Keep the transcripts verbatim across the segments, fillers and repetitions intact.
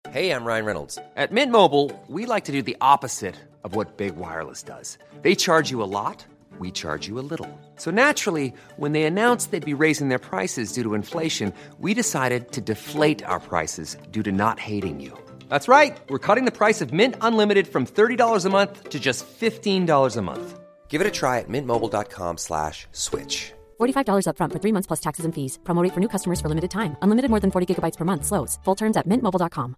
Hey, I'm Ryan Reynolds. At Mint Mobile, we like to do the opposite of what Big Wireless does. They charge you a lot, we charge you a little. So naturally, when they announced they'd be raising their prices due to inflation, we decided to deflate our prices due to not hating you. That's right. We're cutting the price of Mint Unlimited from thirty dollars a month to just fifteen dollars a month. Give it a try at mintmobile.com slash switch. forty-five dollars up front for three months plus taxes and fees. Promo rate for new customers for limited time. Unlimited more than forty gigabytes per month. Slows full terms at mint mobile dot com.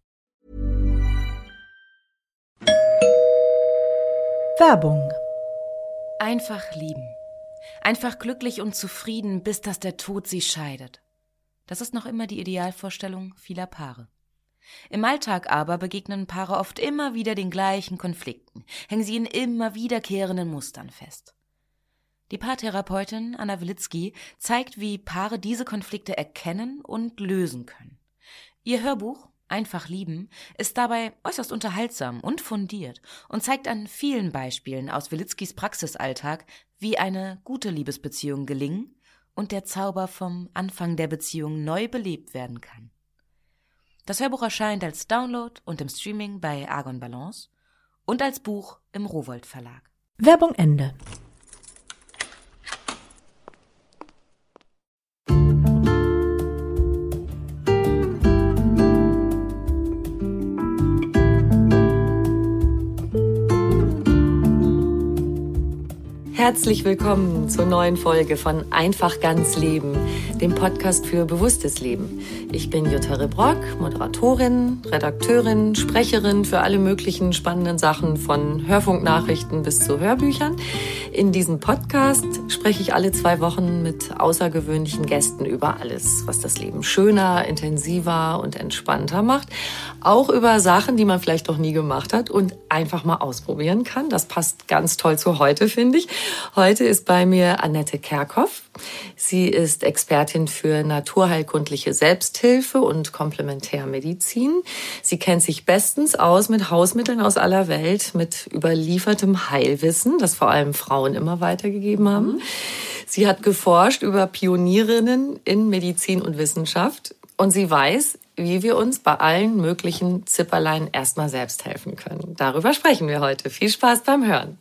Werbung. Einfach lieben. Einfach glücklich und zufrieden, bis dass der Tod sie scheidet. Das ist noch immer die Idealvorstellung vieler Paare. Im Alltag aber begegnen Paare oft immer wieder den gleichen Konflikten, hängen sie in immer wiederkehrenden Mustern fest. Die Paartherapeutin Anna Wilitzki zeigt, wie Paare diese Konflikte erkennen und lösen können. Ihr Hörbuch Einfach lieben ist dabei äußerst unterhaltsam und fundiert und zeigt an vielen Beispielen aus Wilitzkis Praxisalltag, wie eine gute Liebesbeziehung gelingen und der Zauber vom Anfang der Beziehung neu belebt werden kann. Das Hörbuch erscheint als Download und im Streaming bei Argon Balance und als Buch im Rowohlt Verlag. Werbung Ende. Herzlich willkommen zur neuen Folge von Einfach ganz Leben, dem Podcast für bewusstes Leben. Ich bin Jutta Rebrock, Moderatorin, Redakteurin, Sprecherin für alle möglichen spannenden Sachen von Hörfunknachrichten bis zu Hörbüchern. In diesem Podcast spreche ich alle zwei Wochen mit außergewöhnlichen Gästen über alles, was das Leben schöner, intensiver und entspannter macht. Auch über Sachen, die man vielleicht noch nie gemacht hat und einfach mal ausprobieren kann. Das passt ganz toll zu heute, finde ich. Heute ist bei mir Annette Kerkhoff. Sie ist Expertin für naturheilkundliche Selbsthilfe und Komplementärmedizin. Sie kennt sich bestens aus mit Hausmitteln aus aller Welt, mit überliefertem Heilwissen, das vor allem Frauen immer weitergegeben haben. Mhm. Sie hat geforscht über Pionierinnen in Medizin und Wissenschaft und sie weiß, wie wir uns bei allen möglichen Zipperlein erstmal selbst helfen können. Darüber sprechen wir heute. Viel Spaß beim Hören.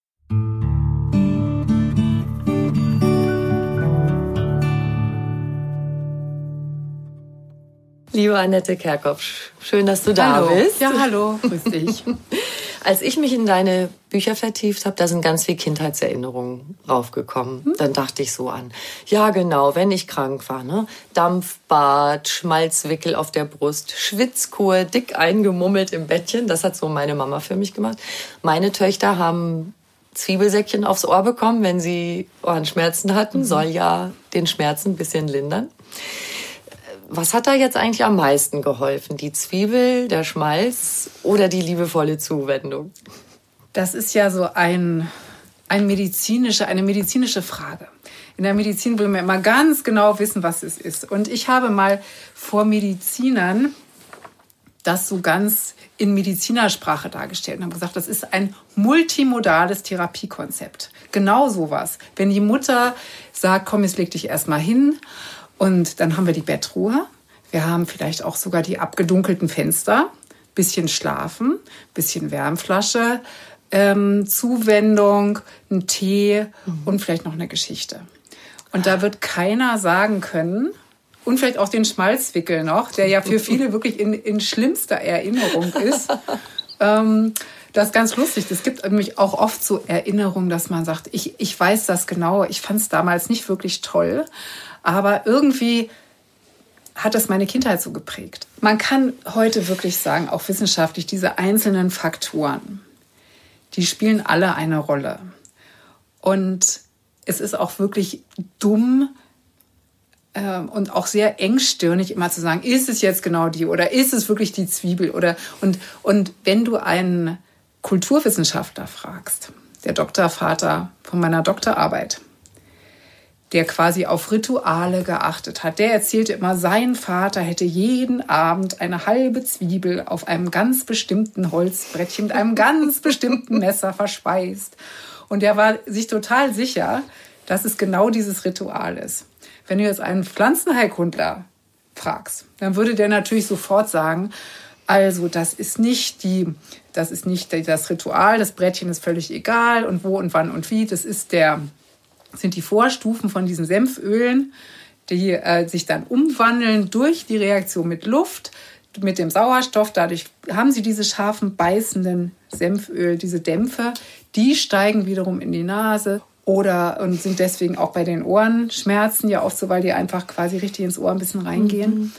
Liebe Annette Kerkhoff, schön, dass du da hallo. bist. Ja, hallo, grüß dich. Als ich mich in deine Bücher vertieft habe, da sind ganz viele Kindheitserinnerungen raufgekommen. Hm? Dann dachte ich so an, ja genau, wenn ich krank war, ne? Dampfbad, Schmalzwickel auf der Brust, Schwitzkur, dick eingemummelt im Bettchen. Das hat so meine Mama für mich gemacht. Meine Töchter haben Zwiebelsäckchen aufs Ohr bekommen, wenn sie Ohrenschmerzen hatten. Mhm. Soll ja den Schmerzen ein bisschen lindern. Was hat da jetzt eigentlich am meisten geholfen? Die Zwiebel, der Schmalz oder die liebevolle Zuwendung? Das ist ja so ein, ein medizinische, eine medizinische Frage. In der Medizin will man immer ganz genau wissen, was es ist. Und ich habe mal vor Medizinern das so ganz in Medizinersprache dargestellt und habe gesagt, das ist ein multimodales Therapiekonzept. Genau sowas. Wenn die Mutter sagt, komm, jetzt leg dich erst mal hin. Und dann haben wir die Bettruhe. Wir haben vielleicht auch sogar die abgedunkelten Fenster. Bisschen schlafen, bisschen Wärmflasche, ähm, Zuwendung, ein Tee mhm. und vielleicht noch eine Geschichte. Und da wird keiner sagen können, und vielleicht auch den Schmalzwickel noch, der ja für viele wirklich in, in schlimmster Erinnerung ist. ähm, das ist ganz lustig. Es gibt nämlich auch oft so Erinnerungen, dass man sagt, ich, ich weiß das genau, ich fand es damals nicht wirklich toll. Aber irgendwie hat das meine Kindheit so geprägt. Man kann heute wirklich sagen, auch wissenschaftlich, diese einzelnen Faktoren, die spielen alle eine Rolle. Und es ist auch wirklich dumm äh, und auch sehr engstirnig immer zu sagen, ist es jetzt genau die oder ist es wirklich die Zwiebel? Oder und, und wenn du einen Kulturwissenschaftler fragst, der Doktorvater von meiner Doktorarbeit, der quasi auf Rituale geachtet hat. Der erzählte immer, sein Vater hätte jeden Abend eine halbe Zwiebel auf einem ganz bestimmten Holzbrettchen mit einem ganz bestimmten Messer verspeist. Und der war sich total sicher, dass es genau dieses Ritual ist. Wenn du jetzt einen Pflanzenheilkundler fragst, dann würde der natürlich sofort sagen, Also das ist nicht die, das ist nicht das Ritual, das Brettchen ist völlig egal und wo und wann und wie. Das ist der, sind die Vorstufen von diesen Senfölen, die äh, sich dann umwandeln durch die Reaktion mit Luft, mit dem Sauerstoff. Dadurch haben sie diese scharfen, beißenden Senföl, diese Dämpfe, die steigen wiederum in die Nase oder und sind deswegen auch bei den Ohrenschmerzen ja oft so, weil die einfach quasi richtig ins Ohr ein bisschen reingehen. Mhm.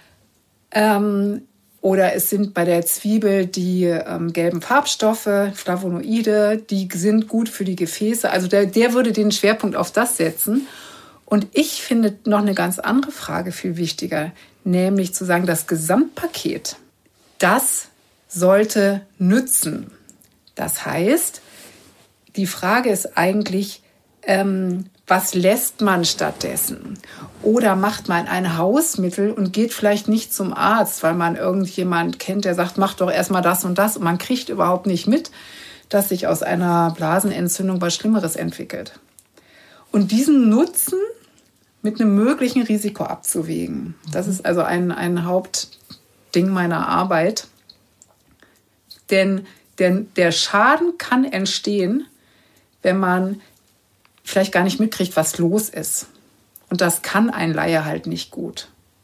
Ähm, oder es sind bei der Zwiebel die ähm, gelben Farbstoffe, Flavonoide, die sind gut für die Gefäße. Also der, der würde den Schwerpunkt auf das setzen. Und ich finde noch eine ganz andere Frage viel wichtiger, nämlich zu sagen, das Gesamtpaket, das sollte nützen. Das heißt, die Frage ist eigentlich, ähm, was lässt man stattdessen? Oder macht man ein Hausmittel und geht vielleicht nicht zum Arzt, weil man irgendjemand kennt, der sagt, mach doch erstmal das und das. Und man kriegt überhaupt nicht mit, dass sich aus einer Blasenentzündung was Schlimmeres entwickelt. Und diesen Nutzen mit einem möglichen Risiko abzuwägen. Das ist also ein, ein Hauptding meiner Arbeit. Denn der, der Schaden kann entstehen, wenn man vielleicht gar nicht mitkriegt, was los ist. Und das kann ein Laie halt nicht gut.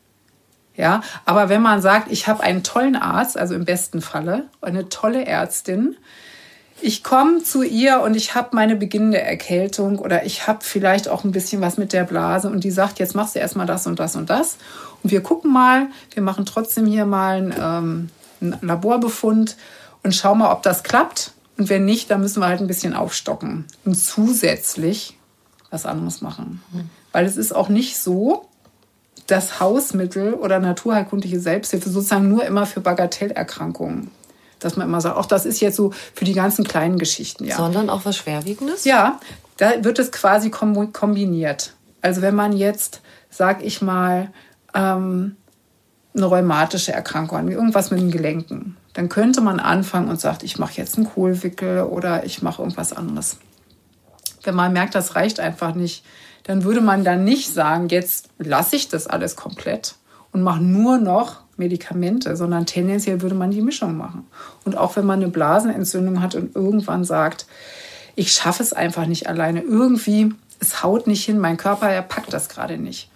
Ja, aber wenn man sagt, ich habe einen tollen Arzt, also im besten Falle, eine tolle Ärztin, ich komme zu ihr und ich habe meine beginnende Erkältung oder ich habe vielleicht auch ein bisschen was mit der Blase und die sagt, jetzt machst du erstmal das und das und das. Und wir gucken mal, wir machen trotzdem hier mal einen, ähm, einen Laborbefund und schauen mal, ob das klappt. Und wenn nicht, dann müssen wir halt ein bisschen aufstocken und zusätzlich was anderes machen. Mhm. Weil es ist auch nicht so, dass Hausmittel oder naturheilkundliche Selbsthilfe sozusagen nur immer für Bagatellerkrankungen, dass man immer sagt, ach, das ist jetzt so für die ganzen kleinen Geschichten. Ja. Sondern auch was Schwerwiegendes? Ja, da wird es quasi kombiniert. Also wenn man jetzt, sag ich mal, ähm, eine rheumatische Erkrankung, irgendwas mit den Gelenken, dann könnte man anfangen und sagt, ich mache jetzt einen Kohlwickel oder ich mache irgendwas anderes. Wenn man merkt, das reicht einfach nicht, dann würde man dann nicht sagen, jetzt lasse ich das alles komplett und mache nur noch Medikamente, sondern tendenziell würde man die Mischung machen. Und auch wenn man eine Blasenentzündung hat und irgendwann sagt, ich schaffe es einfach nicht alleine, irgendwie, es haut nicht hin, mein Körper, er packt das gerade nicht.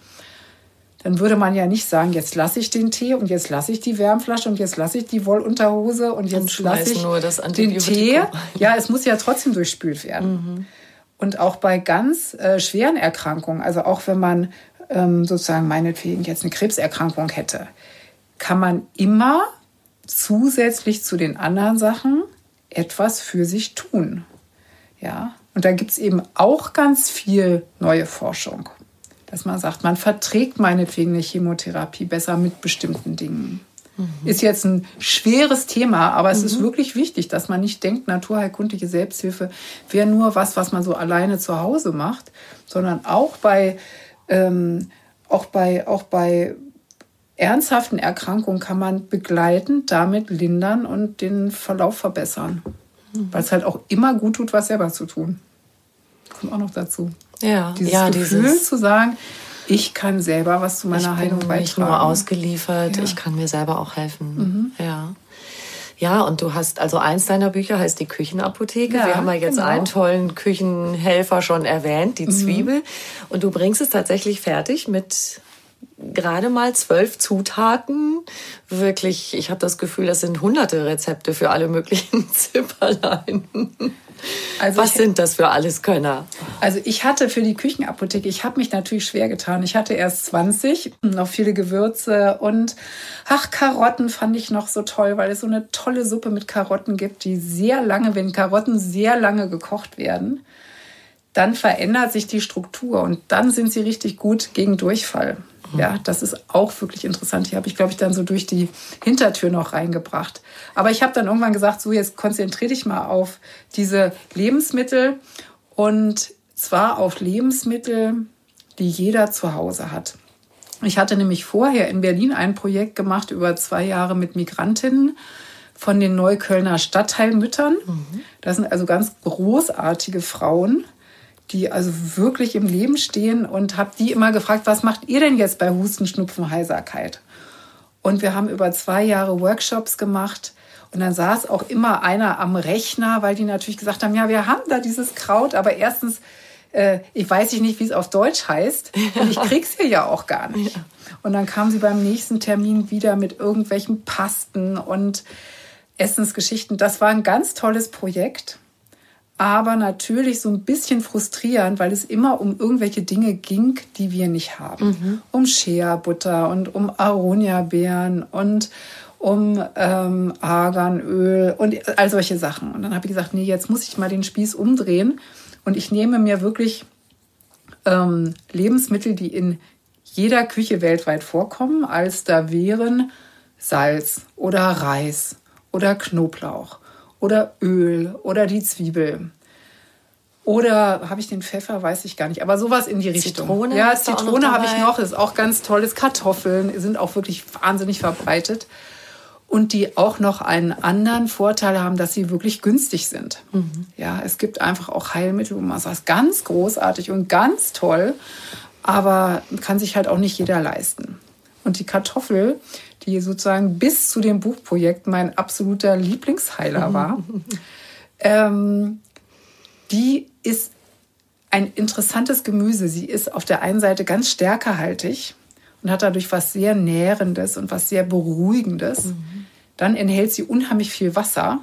Dann würde man ja nicht sagen, jetzt lasse ich den Tee und jetzt lasse ich die Wärmflasche und jetzt lasse ich die Wollunterhose und jetzt lasse ich nur das den Tee. Ja, es muss ja trotzdem durchspült werden. Mhm. Und auch bei ganz äh, schweren Erkrankungen, also auch wenn man ähm, sozusagen meinetwegen jetzt eine Krebserkrankung hätte, kann man immer zusätzlich zu den anderen Sachen etwas für sich tun. Ja? Und da gibt es eben auch ganz viel neue Forschung. Dass man sagt, man verträgt meinetwegen eine Chemotherapie besser mit bestimmten Dingen. Mhm. Ist jetzt ein schweres Thema, aber es mhm. ist wirklich wichtig, dass man nicht denkt, naturheilkundliche Selbsthilfe wäre nur was, was man so alleine zu Hause macht, sondern auch bei, ähm, auch bei, auch bei ernsthaften Erkrankungen kann man begleitend damit lindern und den Verlauf verbessern. Mhm. Weil es halt auch immer gut tut, was selber zu tun. Kommt auch noch dazu. Ja, dieses ja, Gefühl dieses zu sagen, ich kann selber was zu meiner Heilung beitragen. Ich bin nicht nur ausgeliefert, ja. ich kann mir selber auch helfen. Mhm. Ja. Ja, und du hast, also eins deiner Bücher heißt die Küchenapotheke. Ja, Wir haben ja jetzt genau. einen tollen Küchenhelfer schon erwähnt, die mhm. Zwiebel. Und du bringst es tatsächlich fertig mit gerade mal zwölf Zutaten. Wirklich, ich habe das Gefühl, das sind hunderte Rezepte für alle möglichen Zipperlein. Also Was ich, sind das für Alleskönner? Also ich hatte für die Küchenapotheke, ich habe mich natürlich schwer getan. Ich hatte erst zwanzig, noch viele Gewürze und ach, Karotten fand ich noch so toll, weil es so eine tolle Suppe mit Karotten gibt, die sehr lange, wenn Karotten sehr lange gekocht werden, dann verändert sich die Struktur und dann sind sie richtig gut gegen Durchfall. Ja, das ist auch wirklich interessant. Die habe ich, glaube ich, dann so durch die Hintertür noch reingebracht. Aber ich habe dann irgendwann gesagt, so jetzt konzentriere dich mal auf diese Lebensmittel und zwar auf Lebensmittel, die jeder zu Hause hat. Ich hatte nämlich vorher in Berlin ein Projekt gemacht über zwei Jahre mit Migrantinnen von den Neuköllner Stadtteilmüttern. Mhm. Das sind also ganz großartige Frauen, die also wirklich im Leben stehen und habe die immer gefragt, was macht ihr denn jetzt bei Husten, Schnupfen, Heiserkeit? Und wir haben über zwei Jahre Workshops gemacht. Und dann saß auch immer einer am Rechner, weil die natürlich gesagt haben, ja, wir haben da dieses Kraut, aber erstens, äh, ich weiß nicht, wie es auf Deutsch heißt und ich krieg's hier ja auch gar nicht. Ja. Und dann kamen sie beim nächsten Termin wieder mit irgendwelchen Pasten und Essensgeschichten. Das war ein ganz tolles Projekt, aber natürlich so ein bisschen frustrierend, weil es immer um irgendwelche Dinge ging, die wir nicht haben. Mhm. Um Shea-Butter und um Aronia-Beeren und um ähm, Arganöl und all solche Sachen. Und dann habe ich gesagt, nee, jetzt muss ich mal den Spieß umdrehen und ich nehme mir wirklich ähm, Lebensmittel, die in jeder Küche weltweit vorkommen, als da wären Salz oder Reis oder Knoblauch oder Öl oder die Zwiebel. Oder habe ich den Pfeffer, weiß ich gar nicht. Aber sowas in die Richtung. Zitrone? Ja, Zitrone habe ich noch. Das ist auch ganz tolles. Kartoffeln sind auch wirklich wahnsinnig verbreitet. Und die auch noch einen anderen Vorteil haben, dass sie wirklich günstig sind. Mhm. Ja, es gibt einfach auch Heilmittel, wo man sagt, ganz großartig und ganz toll, aber kann sich halt auch nicht jeder leisten. Und die Kartoffel, die sozusagen bis zu dem Buchprojekt mein absoluter Lieblingsheiler war, mhm. ähm, die ist ein interessantes Gemüse. Sie ist auf der einen Seite ganz stärkehaltig und hat dadurch was sehr Nährendes und was sehr Beruhigendes. Mhm. Dann enthält sie unheimlich viel Wasser.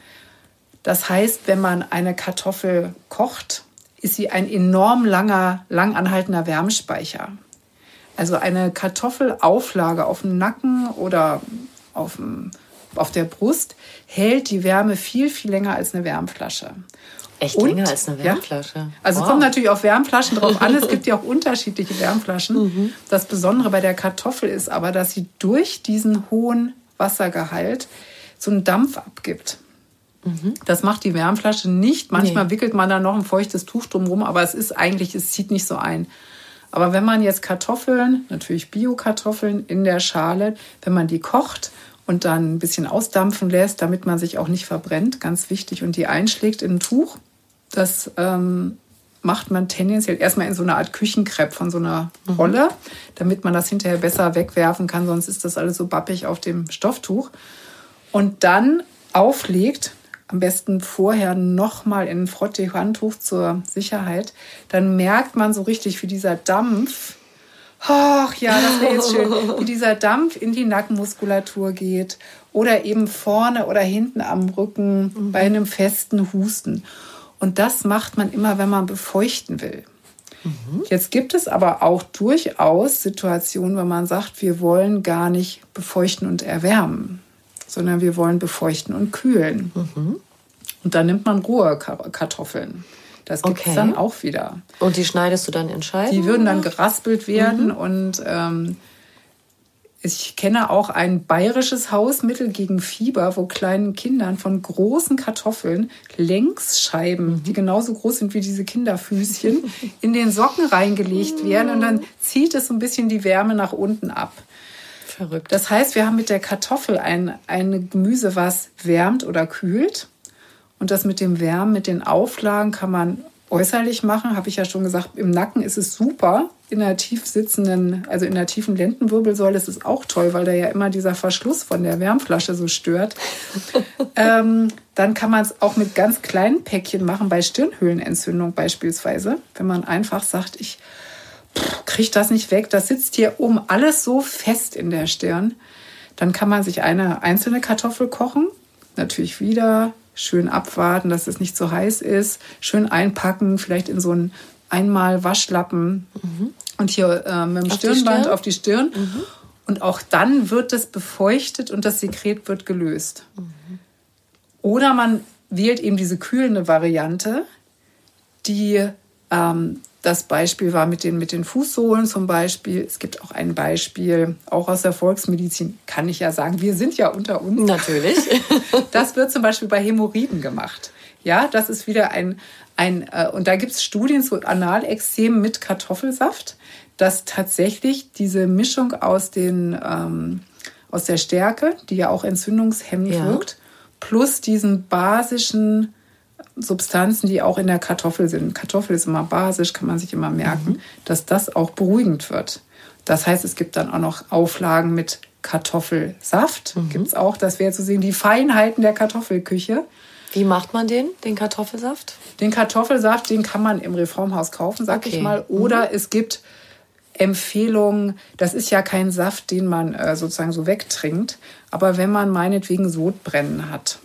Das heißt, wenn man eine Kartoffel kocht, ist sie ein enorm langer, lang anhaltender Wärmespeicher. Also eine Kartoffelauflage auf dem Nacken oder auf, dem, auf der Brust hält die Wärme viel, viel länger als eine Wärmflasche. Echt und, länger als eine Wärmflasche? Ja, also wow. Es kommt natürlich auf Wärmflaschen drauf an. Es gibt ja auch unterschiedliche Wärmflaschen. Mhm. Das Besondere bei der Kartoffel ist aber, dass sie durch diesen hohen Wassergehalt so einen Dampf abgibt. Mhm. Das macht die Wärmflasche nicht. Manchmal nee. wickelt man da noch ein feuchtes Tuch drumherum, aber es ist eigentlich, es zieht nicht so ein. Aber wenn man jetzt Kartoffeln, natürlich Bio-Kartoffeln in der Schale, wenn man die kocht und dann ein bisschen ausdampfen lässt, damit man sich auch nicht verbrennt, ganz wichtig, und die einschlägt in ein Tuch, das ähm, macht man tendenziell erstmal in so eine Art Küchenkrepp von so einer Rolle, mhm. damit man das hinterher besser wegwerfen kann, sonst ist das alles so bappig auf dem Stofftuch. Und dann auflegt, am besten vorher nochmal in ein Frottee-Handtuch zur Sicherheit, dann merkt man so richtig, wie dieser Dampf, ach ja, das wäre jetzt schön, wie dieser Dampf in die Nackenmuskulatur geht oder eben vorne oder hinten am Rücken mhm. bei einem festen Husten. Und das macht man immer, wenn man befeuchten will. Mhm. Jetzt gibt es aber auch durchaus Situationen, wo man sagt, wir wollen gar nicht befeuchten und erwärmen, sondern wir wollen befeuchten und kühlen. Mhm. Und dann nimmt man rohe Kartoffeln. Das gibt es okay. dann auch wieder. Und die schneidest du dann in Scheiben? Die würden dann geraspelt werden. Mhm. Und ähm, ich kenne auch ein bayerisches Hausmittel gegen Fieber, wo kleinen Kindern von großen Kartoffeln Längsscheiben, mhm. die genauso groß sind wie diese Kinderfüßchen, in den Socken reingelegt werden. Und dann zieht es so ein bisschen die Wärme nach unten ab. Verrückt. Das heißt, wir haben mit der Kartoffel ein, ein Gemüse, was wärmt oder kühlt. Und das mit dem Wärmen, mit den Auflagen kann man äußerlich machen. Habe ich ja schon gesagt, im Nacken ist es super. In der tief sitzenden, also in der tiefen Lendenwirbelsäule ist es auch toll, weil da ja immer dieser Verschluss von der Wärmflasche so stört. ähm, dann kann man es auch mit ganz kleinen Päckchen machen, bei Stirnhöhlenentzündung beispielsweise. Wenn man einfach sagt, ich kriege das nicht weg, das sitzt hier oben alles so fest in der Stirn. Dann kann man sich eine einzelne Kartoffel kochen. Natürlich wieder schön abwarten, dass es nicht zu heiß ist. Schön einpacken, vielleicht in so einen einmal Waschlappen. Mhm. Und hier äh, mit dem auf Stirnband die Stirn? auf die Stirn. Mhm. Und auch dann wird es befeuchtet und das Sekret wird gelöst. Mhm. Oder man wählt eben diese kühlende Variante, die ähm, das Beispiel war mit den, mit den Fußsohlen zum Beispiel. Es gibt auch ein Beispiel, auch aus der Volksmedizin, kann ich ja sagen, wir sind ja unter uns. Natürlich. Das wird zum Beispiel bei Hämorrhoiden gemacht. Ja, das ist wieder ein, ein äh, und da gibt es Studien zu Analekzemen mit Kartoffelsaft, dass tatsächlich diese Mischung aus, den, ähm, aus der Stärke, die ja auch entzündungshemmend ja. wirkt, plus diesen basischen Substanzen, die auch in der Kartoffel sind. Kartoffel ist immer basisch, kann man sich immer merken, mhm. dass das auch beruhigend wird. Das heißt, es gibt dann auch noch Auflagen mit Kartoffelsaft. Mhm. Gibt es auch, das wäre zu sehen, die Feinheiten der Kartoffelküche. Wie macht man den, den Kartoffelsaft? Den Kartoffelsaft, den kann man im Reformhaus kaufen, sag okay. ich mal. Oder mhm. es gibt Empfehlungen, das ist ja kein Saft, den man äh, sozusagen so wegtrinkt, aber wenn man meinetwegen Sodbrennen hat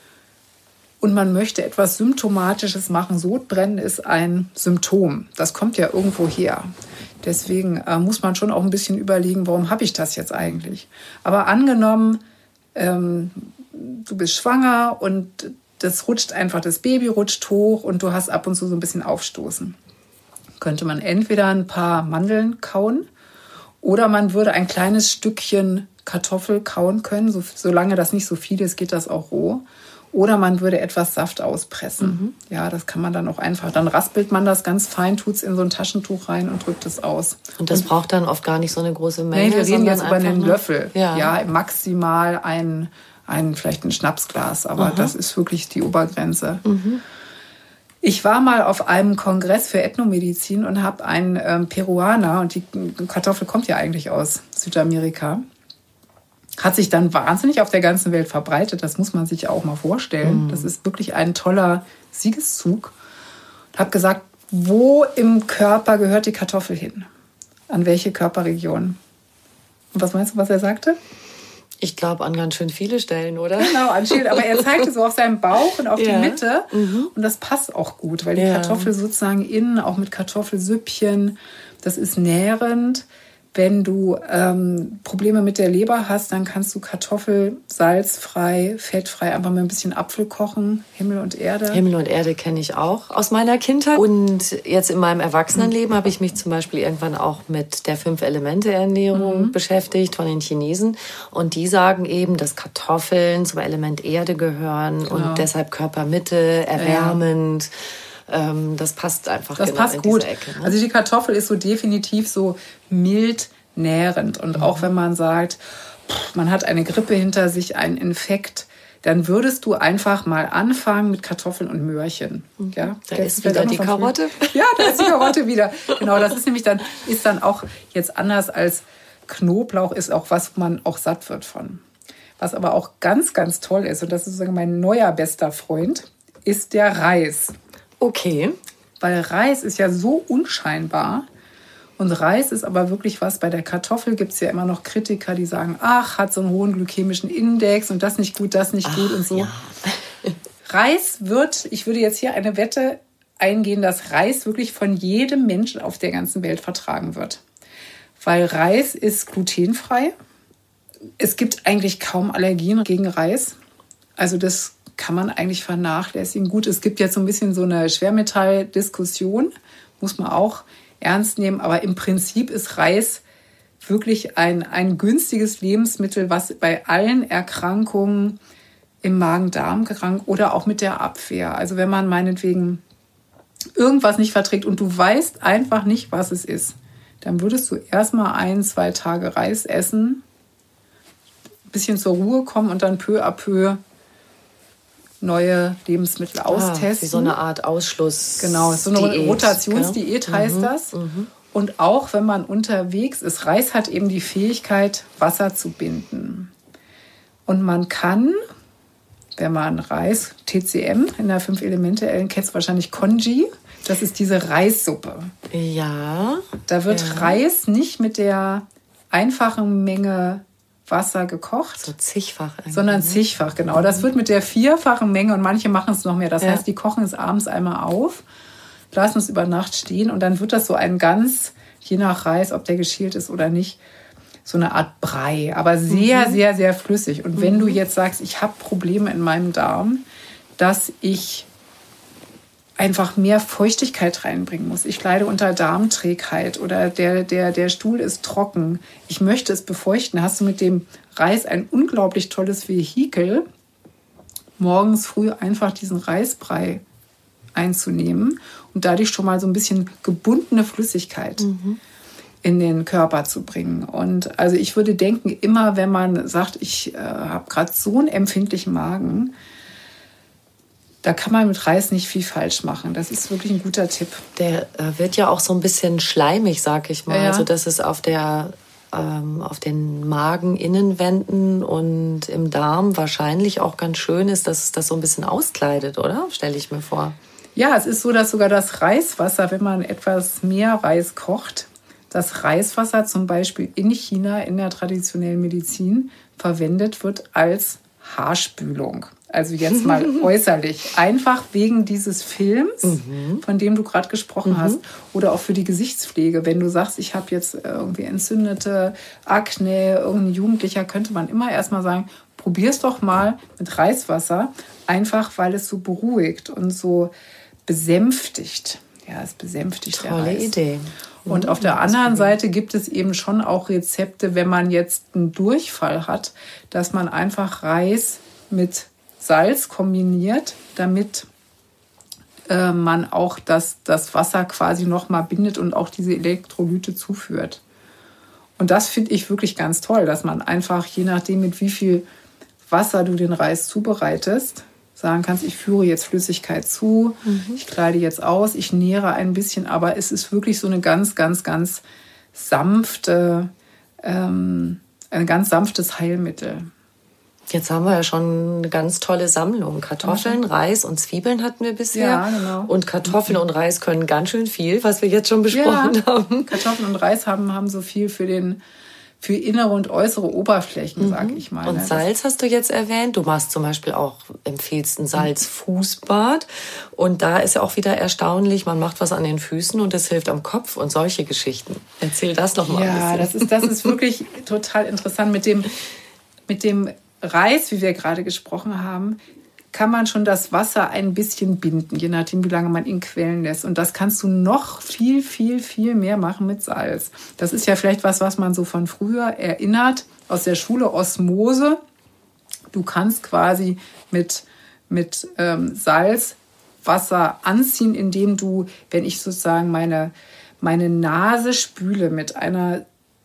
und man möchte etwas Symptomatisches machen, Sodbrennen ist ein Symptom, das kommt ja irgendwo her. Deswegen äh, muss man schon auch ein bisschen überlegen, warum habe ich das jetzt eigentlich? Aber angenommen, ähm, du bist schwanger und das rutscht einfach, das Baby rutscht hoch und du hast ab und zu so ein bisschen Aufstoßen. Könnte man entweder ein paar Mandeln kauen oder man würde ein kleines Stückchen Kartoffel kauen können. So, solange das nicht so viel ist, geht das auch roh. Oder man würde etwas Saft auspressen. Mhm. Ja, das kann man dann auch einfach. Dann raspelt man das ganz fein, tut es in so ein Taschentuch rein und drückt es aus. Und das und, braucht dann oft gar nicht so eine große Menge. Nee, wir reden jetzt über einen nur, Löffel. Ja, ja maximal ein, ein, vielleicht ein Schnapsglas. Aber mhm. das ist wirklich die Obergrenze. Mhm. Ich war mal auf einem Kongress für Ethnomedizin und habe einen ähm, Peruaner, und die Kartoffel kommt ja eigentlich aus Südamerika, hat sich dann wahnsinnig auf der ganzen Welt verbreitet. Das muss man sich auch mal vorstellen. Mm. Das ist wirklich ein toller Siegeszug. Ich habe gesagt, wo im Körper gehört die Kartoffel hin? An welche Körperregion? Und was meinst du, was er sagte? Ich glaube, an ganz schön viele Stellen, oder? Genau, an Schild. Aber er zeigte so auf seinem Bauch und auf ja. die Mitte. Mhm. Und das passt auch gut, weil die ja. Kartoffel sozusagen innen, auch mit Kartoffelsüppchen, das ist nährend. Wenn du ähm, Probleme mit der Leber hast, dann kannst du Kartoffel salzfrei, fettfrei, einfach mit ein bisschen Apfel kochen. Himmel und Erde. Himmel und Erde kenne ich auch aus meiner Kindheit. Und jetzt in meinem Erwachsenenleben mhm. habe ich mich zum Beispiel irgendwann auch mit der Fünf-Elemente-Ernährung mhm. beschäftigt von den Chinesen. Und die sagen eben, dass Kartoffeln zum Element Erde gehören genau. und deshalb Körpermitte, erwärmend. Ja. Das passt einfach das genau passt in gut. diese Ecke. Ne? Also die Kartoffel ist so definitiv so mild nährend. Und mhm. auch wenn man sagt, pff, man hat eine Grippe hinter sich, einen Infekt, dann würdest du einfach mal anfangen mit Kartoffeln und Möhrchen. Mhm. Ja, da ist wieder die Karotte. Ja, da ist die Karotte wieder. Genau, das ist nämlich dann, ist dann auch jetzt anders als Knoblauch, ist auch was, wo man auch satt wird von. Was aber auch ganz, ganz toll ist, und das ist sozusagen mein neuer bester Freund, ist der Reis. Okay. Weil Reis ist ja so unscheinbar. Und Reis ist aber wirklich was. Bei der Kartoffel gibt es ja immer noch Kritiker, die sagen, ach, hat so einen hohen glykämischen Index und das nicht gut, das nicht ach, gut und so. Ja. Reis wird, ich würde jetzt hier eine Wette eingehen, dass Reis wirklich von jedem Menschen auf der ganzen Welt vertragen wird. Weil Reis ist glutenfrei. Es gibt eigentlich kaum Allergien gegen Reis. Also das kann man eigentlich vernachlässigen. Gut, es gibt jetzt so ein bisschen so eine Schwermetalldiskussion, muss man auch ernst nehmen, aber im Prinzip ist Reis wirklich ein, ein günstiges Lebensmittel, was bei allen Erkrankungen im Magen-Darm-Krank oder auch mit der Abwehr, also wenn man meinetwegen irgendwas nicht verträgt und du weißt einfach nicht, was es ist, dann würdest du erstmal ein, zwei Tage Reis essen, ein bisschen zur Ruhe kommen und dann peu à peu neue Lebensmittel austesten. Ah, wie so eine Art Ausschluss. Genau, so eine Diät, Rotationsdiät gell? heißt mhm, das. Mhm. Und auch wenn man unterwegs ist, Reis hat eben die Fähigkeit, Wasser zu binden. Und man kann, wenn man Reis, T C M in der Fünf-Elemente, kennst du wahrscheinlich Congee, das ist diese Reissuppe. Ja. Da wird ja. Reis nicht mit der einfachen Menge Wasser gekocht. So zigfach. Sondern zigfach, genau. Das wird mit der vierfachen Menge und manche machen es noch mehr. Das ja. heißt, die kochen es abends einmal auf, lassen es über Nacht stehen und dann wird das so ein ganz, je nach Reis, ob der geschält ist oder nicht, so eine Art Brei. Aber sehr, mhm. sehr, sehr flüssig. Und wenn mhm. du jetzt sagst, ich habe Probleme in meinem Darm, dass ich einfach mehr Feuchtigkeit reinbringen muss. Ich leide unter Darmträgheit oder der, der, der Stuhl ist trocken. Ich möchte es befeuchten. Hast du mit dem Reis ein unglaublich tolles Vehikel, morgens früh einfach diesen Reisbrei einzunehmen und dadurch schon mal so ein bisschen gebundene Flüssigkeit mhm. in den Körper zu bringen. Und also ich würde denken, immer wenn man sagt, ich äh, habe gerade so einen empfindlichen Magen, da kann man mit Reis nicht viel falsch machen. Das ist wirklich ein guter Tipp. Der äh, wird ja auch so ein bisschen schleimig, sag ich mal. Ja. Also dass es auf der ähm, auf den Mageninnenwänden und im Darm wahrscheinlich auch ganz schön ist, dass es das so ein bisschen auskleidet, oder? Stelle ich mir vor. Ja, es ist so, dass sogar das Reiswasser, wenn man etwas mehr Reis kocht, das Reiswasser zum Beispiel in China in der traditionellen Medizin verwendet wird als Haarspülung. Also jetzt mal äußerlich. Einfach wegen dieses Films, mhm. von dem du gerade gesprochen mhm. hast. Oder auch für die Gesichtspflege. Wenn du sagst, ich habe jetzt irgendwie entzündete Akne, irgendein Jugendlicher, könnte man immer erstmal sagen, probier's doch mal mit Reiswasser. Einfach, weil es so beruhigt und so besänftigt. Ja, es besänftigt der Reis. Tolle Idee. Und auf der anderen Seite gibt es eben schon auch Rezepte, wenn man jetzt einen Durchfall hat, dass man einfach Reis mit Salz kombiniert, damit äh, man auch das, das Wasser quasi nochmal bindet und auch diese Elektrolyte zuführt. Und das finde ich wirklich ganz toll, dass man einfach, je nachdem mit wie viel Wasser du den Reis zubereitest, sagen kannst, ich führe jetzt Flüssigkeit zu, mhm. ich kleide jetzt aus, ich nähere ein bisschen, aber es ist wirklich so eine ganz, ganz, ganz sanfte, ähm, ein ganz sanftes Heilmittel. Jetzt haben wir ja schon eine ganz tolle Sammlung. Kartoffeln, okay. Reis und Zwiebeln hatten wir bisher. Ja, genau. Und Kartoffeln und Reis können ganz schön viel, was wir jetzt schon besprochen ja. haben. Kartoffeln und Reis haben, haben so viel für den für innere und äußere Oberflächen, mhm. sag ich mal. Und Salz hast du jetzt erwähnt. Du machst zum Beispiel auch, empfiehlst ein Salzfußbad. Und da ist ja auch wieder erstaunlich, man macht was an den Füßen und es hilft am Kopf und solche Geschichten. Erzähl das doch mal ja, ein bisschen. Ja, das ist, das ist wirklich total interessant. Mit dem, mit dem Reis, wie wir gerade gesprochen haben, kann man schon das Wasser ein bisschen binden, je nachdem, wie lange man ihn quellen lässt. Und das kannst du noch viel, viel, viel mehr machen mit Salz. Das ist ja vielleicht was, was man so von früher erinnert, aus der Schule Osmose. Du kannst quasi mit, mit ähm, Salz Wasser anziehen, indem du, wenn ich sozusagen meine, meine Nase spüle mit einer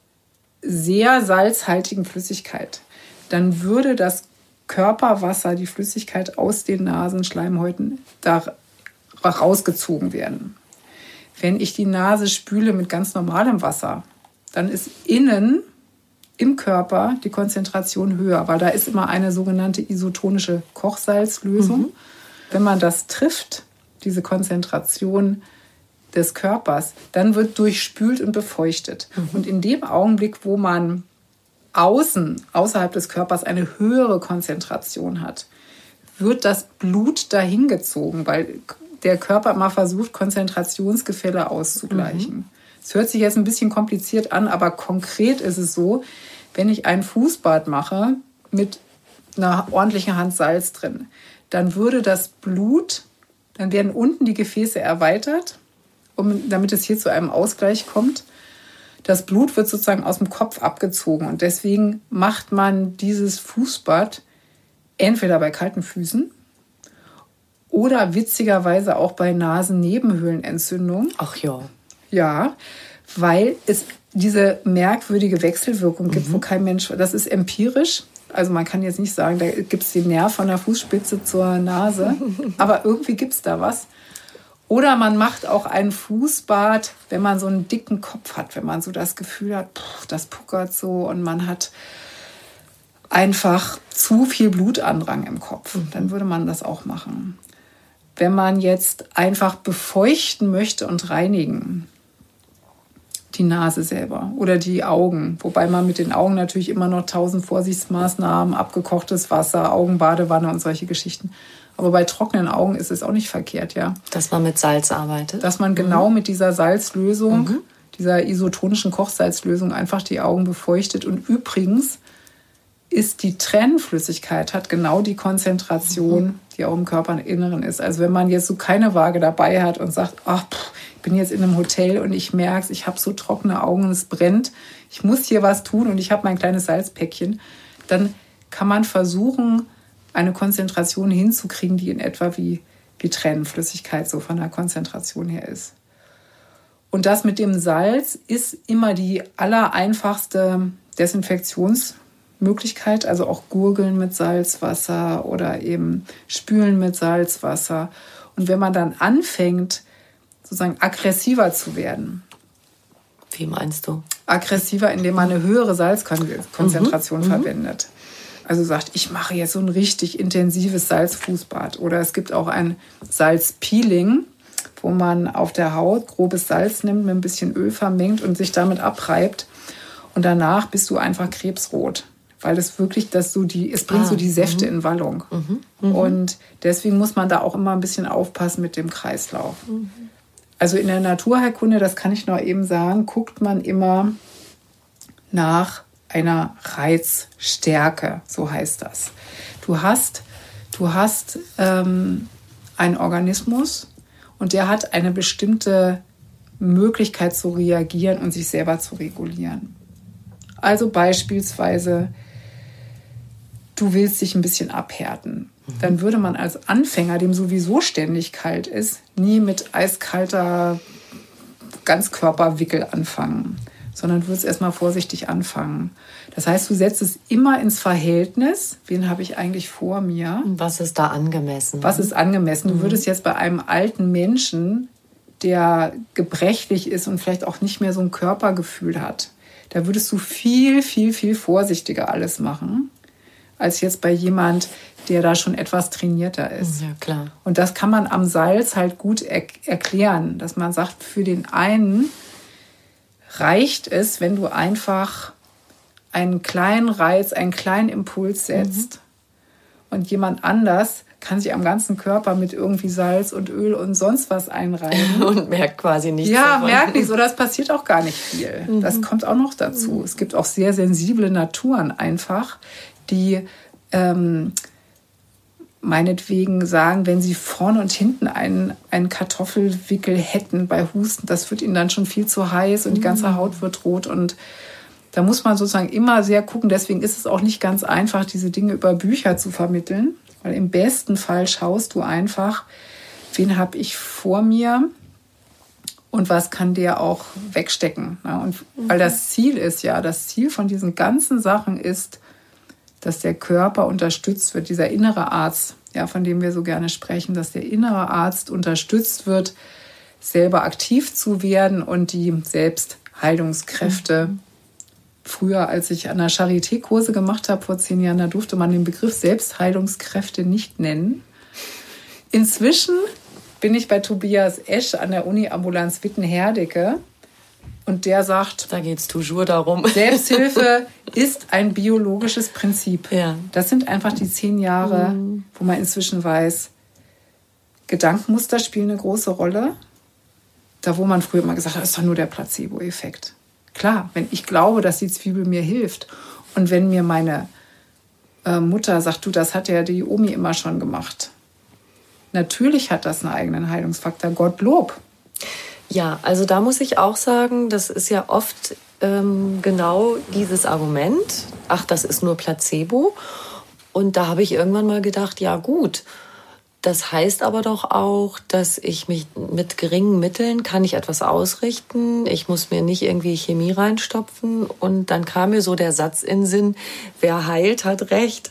sehr salzhaltigen Flüssigkeit, dann würde das Körperwasser, die Flüssigkeit aus den Nasenschleimhäuten da rausgezogen werden. Wenn ich die Nase spüle mit ganz normalem Wasser, dann ist innen im Körper die Konzentration höher, weil da ist immer eine sogenannte isotonische Kochsalzlösung. Mhm. Wenn man das trifft, diese Konzentration des Körpers, dann wird durchspült und befeuchtet. Mhm. Und in dem Augenblick, wo man außen, außerhalb des Körpers eine höhere Konzentration hat, wird das Blut dahin gezogen, weil der Körper immer versucht, Konzentrationsgefälle auszugleichen. Es mhm. hört sich jetzt ein bisschen kompliziert an, aber konkret ist es so, wenn ich ein Fußbad mache mit einer ordentlichen Hand Salz drin, dann würde das Blut, dann werden unten die Gefäße erweitert, um, damit es hier zu einem Ausgleich kommt. Das Blut wird sozusagen aus dem Kopf abgezogen und deswegen macht man dieses Fußbad entweder bei kalten Füßen oder witzigerweise auch bei Nasennebenhöhlenentzündung. Ach ja. Ja, weil es diese merkwürdige Wechselwirkung gibt, mhm. wo kein Mensch, das ist empirisch, also man kann jetzt nicht sagen, da gibt es den Nerv von der Fußspitze zur Nase, aber irgendwie gibt es da was. Oder man macht auch ein Fußbad, wenn man so einen dicken Kopf hat, wenn man so das Gefühl hat, pff, das puckert so und man hat einfach zu viel Blutandrang im Kopf. Dann würde man das auch machen. Wenn man jetzt einfach befeuchten möchte und reinigen, die Nase selber oder die Augen, wobei man mit den Augen natürlich immer noch tausend Vorsichtsmaßnahmen, abgekochtes Wasser, Augenbadewanne und solche Geschichten. Aber bei trockenen Augen ist es auch nicht verkehrt, ja. Dass man mit Salz arbeitet. Dass man genau mhm. mit dieser Salzlösung, mhm. dieser isotonischen Kochsalzlösung einfach die Augen befeuchtet. Und übrigens ist die Tränenflüssigkeit, hat genau die Konzentration, mhm. die auch im Körperinneren ist. Also wenn man jetzt so keine Waage dabei hat und sagt, ach, pff, ich bin jetzt in einem Hotel und ich merke es, ich habe so trockene Augen und es brennt, ich muss hier was tun und ich habe mein kleines Salzpäckchen, dann kann man versuchen, eine Konzentration hinzukriegen, die in etwa wie, wie Tränenflüssigkeit so von der Konzentration her ist. Und das mit dem Salz ist immer die allereinfachste Desinfektionsmöglichkeit, also auch Gurgeln mit Salzwasser oder eben Spülen mit Salzwasser. Und wenn man dann anfängt, sozusagen aggressiver zu werden, Wie meinst du? Aggressiver, indem man eine höhere Salzkonzentration mhm. verwendet. Also sagt, ich mache jetzt so ein richtig intensives Salzfußbad. Oder es gibt auch ein Salzpeeling, wo man auf der Haut grobes Salz nimmt, mit ein bisschen Öl vermengt und sich damit abreibt. Und danach bist du einfach krebsrot. Weil es wirklich, dass du die, es bringt ah, so die Säfte mhm. in Wallung. Mhm, mh. Und deswegen muss man da auch immer ein bisschen aufpassen mit dem Kreislauf. Mhm. Also in der Naturheilkunde, das kann ich noch eben sagen, guckt man immer nach einer Reizstärke, so heißt das. Du hast, du hast ähm, einen Organismus und der hat eine bestimmte Möglichkeit zu reagieren und sich selber zu regulieren. Also beispielsweise, du willst dich ein bisschen abhärten. Mhm. Dann würde man als Anfänger, dem sowieso ständig kalt ist, nie mit eiskalter Ganzkörperwickel anfangen, sondern du würdest erstmal vorsichtig anfangen. Das heißt, du setzt es immer ins Verhältnis, wen habe ich eigentlich vor mir? Was ist da angemessen? Was ist angemessen? Du mhm. würdest jetzt bei einem alten Menschen, der gebrechlich ist und vielleicht auch nicht mehr so ein Körpergefühl hat, da würdest du viel, viel, viel vorsichtiger alles machen, als jetzt bei jemand, der da schon etwas trainierter ist. Ja, klar. Und das kann man am Salz halt gut er- erklären, dass man sagt, für den einen reicht es, wenn du einfach einen kleinen Reiz, einen kleinen Impuls setzt. Mhm. Und jemand anders kann sich am ganzen Körper mit irgendwie Salz und Öl und sonst was einreiben. Und merkt quasi nichts. Ja, davon. merkt nichts. Oder es passiert auch gar nicht viel. Mhm. Das kommt auch noch dazu. Mhm. Es gibt auch sehr sensible Naturen einfach, die ähm, meinetwegen sagen, wenn sie vorne und hinten einen, einen Kartoffelwickel hätten bei Husten, das wird ihnen dann schon viel zu heiß und die ganze Haut wird rot. Und da muss man sozusagen immer sehr gucken. Deswegen ist es auch nicht ganz einfach, diese Dinge über Bücher zu vermitteln. Weil im besten Fall schaust du einfach, wen habe ich vor mir und was kann der auch wegstecken. Und weil das Ziel ist ja, das Ziel von diesen ganzen Sachen ist, dass der Körper unterstützt wird, dieser innere Arzt, ja, von dem wir so gerne sprechen, dass der innere Arzt unterstützt wird, selber aktiv zu werden und die Selbstheilungskräfte. Mhm. Früher, als ich an der Charité Kurse gemacht habe, vor zehn Jahren, da durfte man den Begriff Selbstheilungskräfte nicht nennen. Inzwischen bin ich bei Tobias Esch an der Uni Ambulanz Witten-Herdecke. Und der sagt, da geht es toujours darum. Selbsthilfe ist ein biologisches Prinzip. Ja. Das sind einfach die zehn Jahre, mhm. wo man inzwischen weiß, Gedankenmuster spielen eine große Rolle. Da, wo man früher immer gesagt hat, das ist doch nur der Placebo-Effekt. Klar, wenn ich glaube, dass die Zwiebel mir hilft und wenn mir meine äh, Mutter sagt, du, das hat ja die Omi immer schon gemacht. Natürlich hat das einen eigenen Heilungsfaktor, Gottlob. Ja, also da muss ich auch sagen, das ist ja oft ähm, genau dieses Argument, ach, das ist nur Placebo. Und da habe ich irgendwann mal gedacht, ja gut, das heißt aber doch auch, dass ich mich mit geringen Mitteln kann ich etwas ausrichten. Ich muss mir nicht irgendwie Chemie reinstopfen. Und dann kam mir so der Satz in den Sinn, wer heilt, hat recht.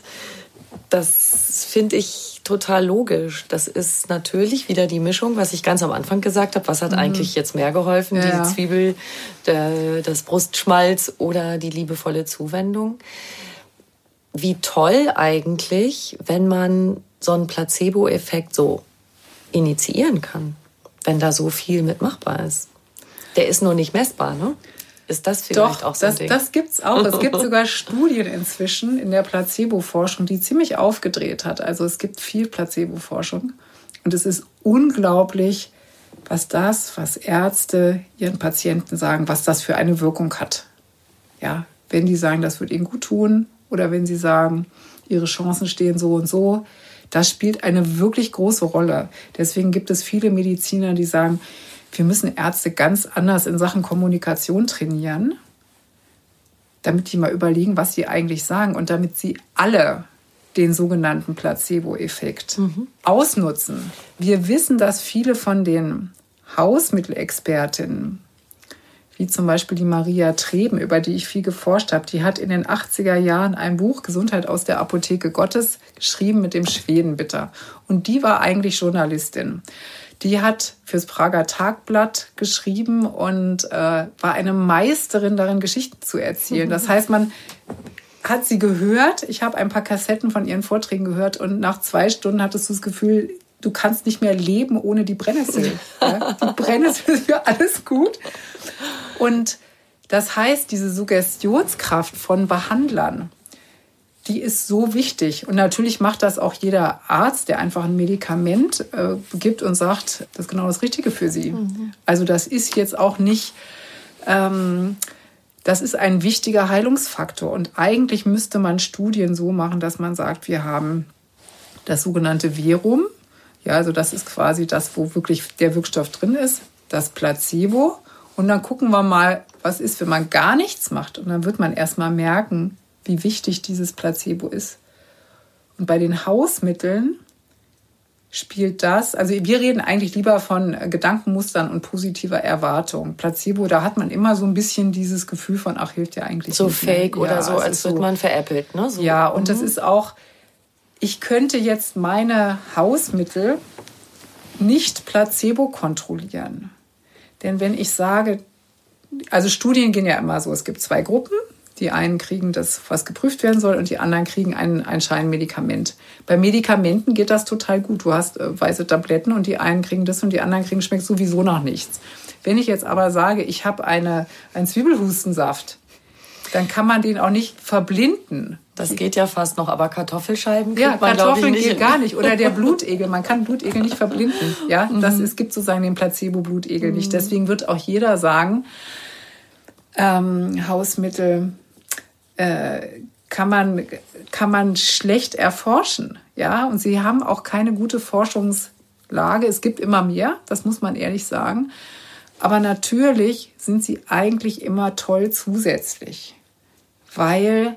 Das finde ich total logisch. Das ist natürlich wieder die Mischung, was ich ganz am Anfang gesagt habe. Was hat mhm. eigentlich jetzt mehr geholfen? Ja. Die Zwiebel, der, das Brustschmalz oder die liebevolle Zuwendung? Wie toll eigentlich, wenn man so einen Placebo-Effekt so initiieren kann, wenn da so viel mit machbar ist. Der ist nur nicht messbar, ne? Ist das vielleicht Doch, auch so ein das, Ding? das gibt's auch. Es gibt sogar Studien inzwischen in der Placebo-Forschung, die ziemlich aufgedreht hat. Also es gibt viel Placebo-Forschung. Und es ist unglaublich, was das, was Ärzte ihren Patienten sagen, was das für eine Wirkung hat. Ja, wenn die sagen, das wird ihnen gut tun, oder wenn sie sagen, ihre Chancen stehen so und so, das spielt eine wirklich große Rolle. Deswegen gibt es viele Mediziner, die sagen, wir müssen Ärzte ganz anders in Sachen Kommunikation trainieren, damit die mal überlegen, was sie eigentlich sagen und damit sie alle den sogenannten Placebo-Effekt mhm. ausnutzen. Wir wissen, dass viele von den Hausmittelexpertinnen wie zum Beispiel die Maria Treben, über die ich viel geforscht habe. Die hat in den achtziger Jahren ein Buch Gesundheit aus der Apotheke Gottes geschrieben mit dem Schwedenbitter. Und die war eigentlich Journalistin. Die hat fürs Prager Tagblatt geschrieben und äh, war eine Meisterin darin, Geschichten zu erzählen. Das heißt, man hat sie gehört. Ich habe ein paar Kassetten von ihren Vorträgen gehört und nach zwei Stunden hattest du das Gefühl, du kannst nicht mehr leben ohne die Brennnessel. Ja? Die Brennnessel ist für alles gut. Und das heißt, diese Suggestionskraft von Behandlern, die ist so wichtig. Und natürlich macht das auch jeder Arzt, der einfach ein Medikament äh, gibt und sagt, das ist genau das Richtige für Sie. Mhm. Also das ist jetzt auch nicht, ähm, das ist ein wichtiger Heilungsfaktor. Und eigentlich müsste man Studien so machen, dass man sagt, wir haben das sogenannte Verum. Ja, also das ist quasi das, wo wirklich der Wirkstoff drin ist, das Placebo. Und dann gucken wir mal, was ist, wenn man gar nichts macht. Und dann wird man erst mal merken, wie wichtig dieses Placebo ist. Und bei den Hausmitteln spielt das, also wir reden eigentlich lieber von Gedankenmustern und positiver Erwartung. Placebo, da hat man immer so ein bisschen dieses Gefühl von, ach, hilft ja eigentlich so nicht fake mehr. oder Ja, so, als wird so, man veräppelt. Ne? So. Ja, und mhm. das ist auch, ich könnte jetzt meine Hausmittel nicht Placebo kontrollieren. Denn wenn ich sage, also Studien gehen ja immer so, es gibt zwei Gruppen. Die einen kriegen das, was geprüft werden soll, und die anderen kriegen ein, ein Scheinmedikament. Bei Medikamenten geht das total gut. Du hast äh, weiße Tabletten und die einen kriegen das und die anderen kriegen, schmeckt sowieso nach nichts. Wenn ich jetzt aber sage, ich habe eine, einen Zwiebelhustensaft, dann kann man den auch nicht verblinden. Das geht ja fast noch, aber Kartoffelscheiben kriegt ja, man, Kartoffeln ich, nicht geht gar nicht. Oder der Blutegel. Man kann Blutegel nicht verblinden. Ja, mhm. das, es gibt sozusagen den Placebo-Blutegel mhm. nicht. Deswegen wird auch jeder sagen, ähm, Hausmittel äh, kann man, kann man schlecht erforschen. Ja, und sie haben auch keine gute Forschungslage. Es gibt immer mehr, das muss man ehrlich sagen. Aber natürlich sind sie eigentlich immer toll zusätzlich. Weil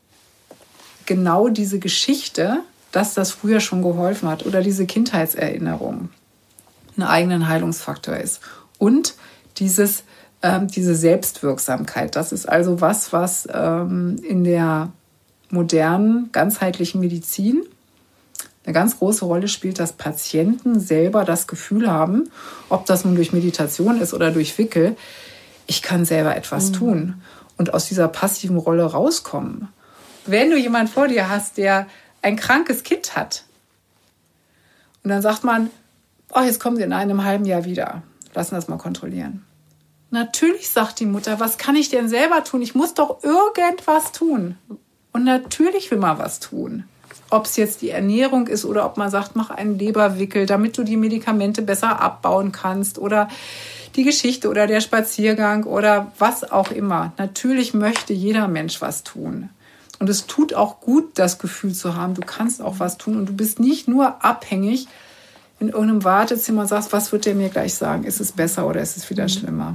genau diese Geschichte, dass das früher schon geholfen hat oder diese Kindheitserinnerung einen eigenen Heilungsfaktor ist. Und dieses, ähm, diese Selbstwirksamkeit, das ist also was, was ähm, in der modernen, ganzheitlichen Medizin eine ganz große Rolle spielt, dass Patienten selber das Gefühl haben, ob das nun durch Meditation ist oder durch Wickel, ich kann selber etwas mhm. tun und aus dieser passiven Rolle rauskommen. Wenn du jemanden vor dir hast, der ein krankes Kind hat und dann sagt man, oh, jetzt kommen sie in einem halben Jahr wieder, lassen das mal kontrollieren. Natürlich sagt die Mutter, was kann ich denn selber tun? Ich muss doch irgendwas tun. Und natürlich will man was tun. Ob es jetzt die Ernährung ist oder ob man sagt, mach einen Leberwickel, damit du die Medikamente besser abbauen kannst oder die Geschichte oder der Spaziergang oder was auch immer. Natürlich möchte jeder Mensch was tun. Und es tut auch gut, das Gefühl zu haben, du kannst auch was tun und du bist nicht nur abhängig in irgendeinem Wartezimmer und sagst, was wird der mir gleich sagen? Ist es besser oder ist es wieder schlimmer?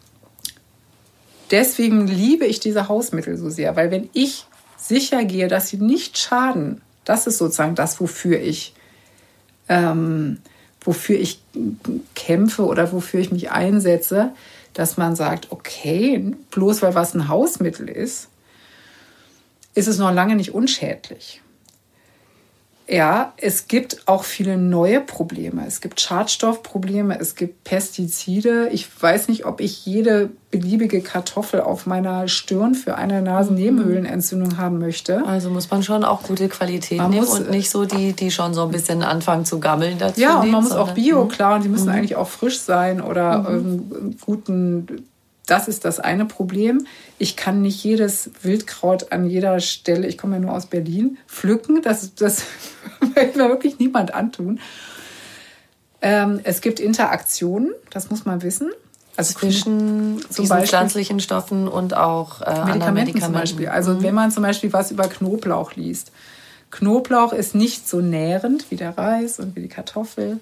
Deswegen liebe ich diese Hausmittel so sehr, weil wenn ich sicher gehe, dass sie nicht schaden, das ist sozusagen das, wofür ich, ähm, wofür ich kämpfe oder wofür ich mich einsetze, dass man sagt, okay, bloß weil was ein Hausmittel ist, ist es noch lange nicht unschädlich. Ja, es gibt auch viele neue Probleme. Es gibt Schadstoffprobleme, es gibt Pestizide. Ich weiß nicht, ob ich jede beliebige Kartoffel auf meiner Stirn für eine Nasennebenhöhlenentzündung haben möchte. Also muss man schon auch gute Qualität man nehmen muss, und nicht so die, die schon so ein bisschen anfangen zu gammeln dazu. Ja, und nehmen, man muss auch Bio, mh. klar, und die müssen mhm. eigentlich auch frisch sein oder mhm. ähm, guten... Das ist das eine Problem. Ich kann nicht jedes Wildkraut an jeder Stelle, ich komme ja nur aus Berlin, pflücken. Das, das will mir wirklich niemand antun. Ähm, es gibt Interaktionen, das muss man wissen. Also zwischen zum diesen Beispiel pflanzlichen Stoffen und auch äh, Medikamenten, anderen Medikamenten. Zum Beispiel. Also mhm. wenn man zum Beispiel was über Knoblauch liest. Knoblauch ist nicht so nährend wie der Reis und wie die Kartoffel.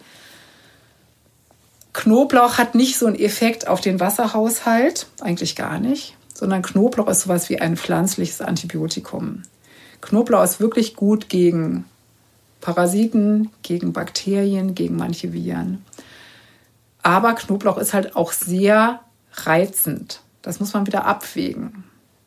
Knoblauch hat nicht so einen Effekt auf den Wasserhaushalt, eigentlich gar nicht, sondern Knoblauch ist sowas wie ein pflanzliches Antibiotikum. Knoblauch ist wirklich gut gegen Parasiten, gegen Bakterien, gegen manche Viren. Aber Knoblauch ist halt auch sehr reizend. Das muss man wieder abwägen.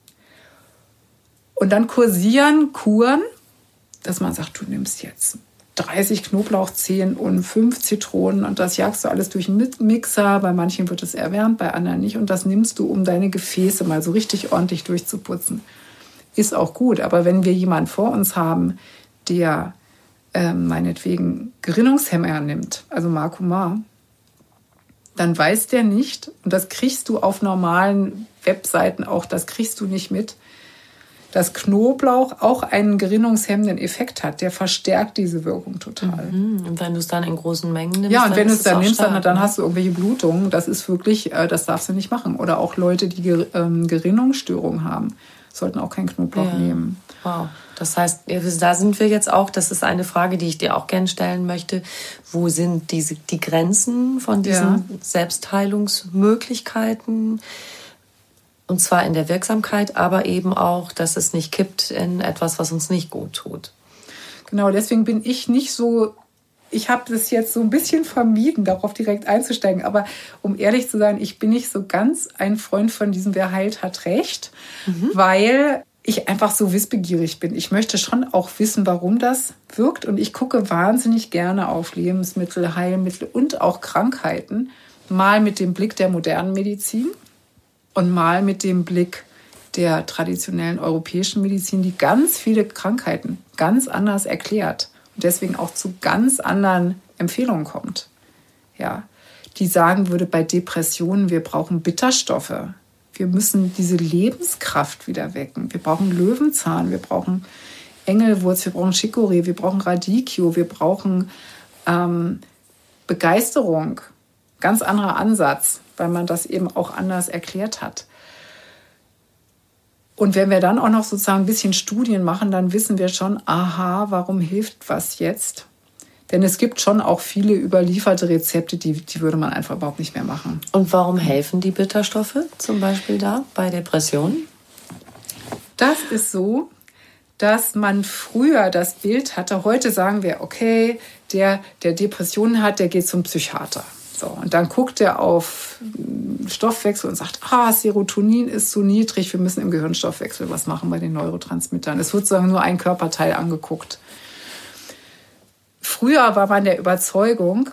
Und dann kursieren Kuren, dass man sagt, du nimmst jetzt dreißig Knoblauchzehen und fünf Zitronen und das jagst du alles durch einen Mixer. Bei manchen wird es erwärmt, bei anderen nicht. Und das nimmst du, um deine Gefäße mal so richtig ordentlich durchzuputzen. Ist auch gut, aber wenn wir jemanden vor uns haben, der äh, meinetwegen Gerinnungshemmer nimmt, also Marcumar, dann weiß der nicht, und das kriegst du auf normalen Webseiten auch, das kriegst du nicht mit, dass Knoblauch auch einen gerinnungshemmenden Effekt hat. Der verstärkt diese Wirkung total. Mhm. Und wenn du es dann in großen Mengen nimmst, ja, und wenn du es dann nimmst, stark, dann, dann ne? hast du irgendwelche Blutungen. Das ist wirklich, äh, das darfst du nicht machen. Oder auch Leute, die Ger- ähm, Gerinnungsstörungen haben, sollten auch keinen Knoblauch ja. nehmen. Wow. Das heißt, da sind wir jetzt auch, das ist eine Frage, die ich dir auch gerne stellen möchte. Wo sind diese, die Grenzen von diesen Ja. Selbstheilungsmöglichkeiten? Und zwar in der Wirksamkeit, aber eben auch, dass es nicht kippt in etwas, was uns nicht gut tut. Genau, deswegen bin ich nicht so, ich habe das jetzt so ein bisschen vermieden, darauf direkt einzusteigen. Aber um ehrlich zu sein, ich bin nicht so ganz ein Freund von diesem, wer heilt, hat Recht, mhm. weil ich einfach so wissbegierig bin. Ich möchte schon auch wissen, warum das wirkt. Und ich gucke wahnsinnig gerne auf Lebensmittel, Heilmittel und auch Krankheiten. Mal mit dem Blick der modernen Medizin. Und mal mit dem Blick der traditionellen europäischen Medizin, die ganz viele Krankheiten ganz anders erklärt und deswegen auch zu ganz anderen Empfehlungen kommt. Ja, die sagen würde bei Depressionen, wir brauchen Bitterstoffe. Wir müssen diese Lebenskraft wieder wecken. Wir brauchen Löwenzahn, wir brauchen Engelwurz, wir brauchen Chicorée, wir brauchen Radicchio, wir brauchen ähm, Begeisterung. Ganz anderer Ansatz, weil man das eben auch anders erklärt hat. Und wenn wir dann auch noch sozusagen ein bisschen Studien machen, dann wissen wir schon, aha, warum hilft was jetzt? Denn es gibt schon auch viele überlieferte Rezepte, die, die würde man einfach überhaupt nicht mehr machen. Und warum helfen die Bitterstoffe zum Beispiel da bei Depressionen? Das ist so, dass man früher das Bild hatte, heute sagen wir, okay, der, der Depressionen hat, der geht zum Psychiater. So, und dann guckt er auf Stoffwechsel und sagt, ah, Serotonin ist zu niedrig, wir müssen im Gehirnstoffwechsel was machen bei den Neurotransmittern. Es wird sozusagen nur ein Körperteil angeguckt. Früher war man der Überzeugung,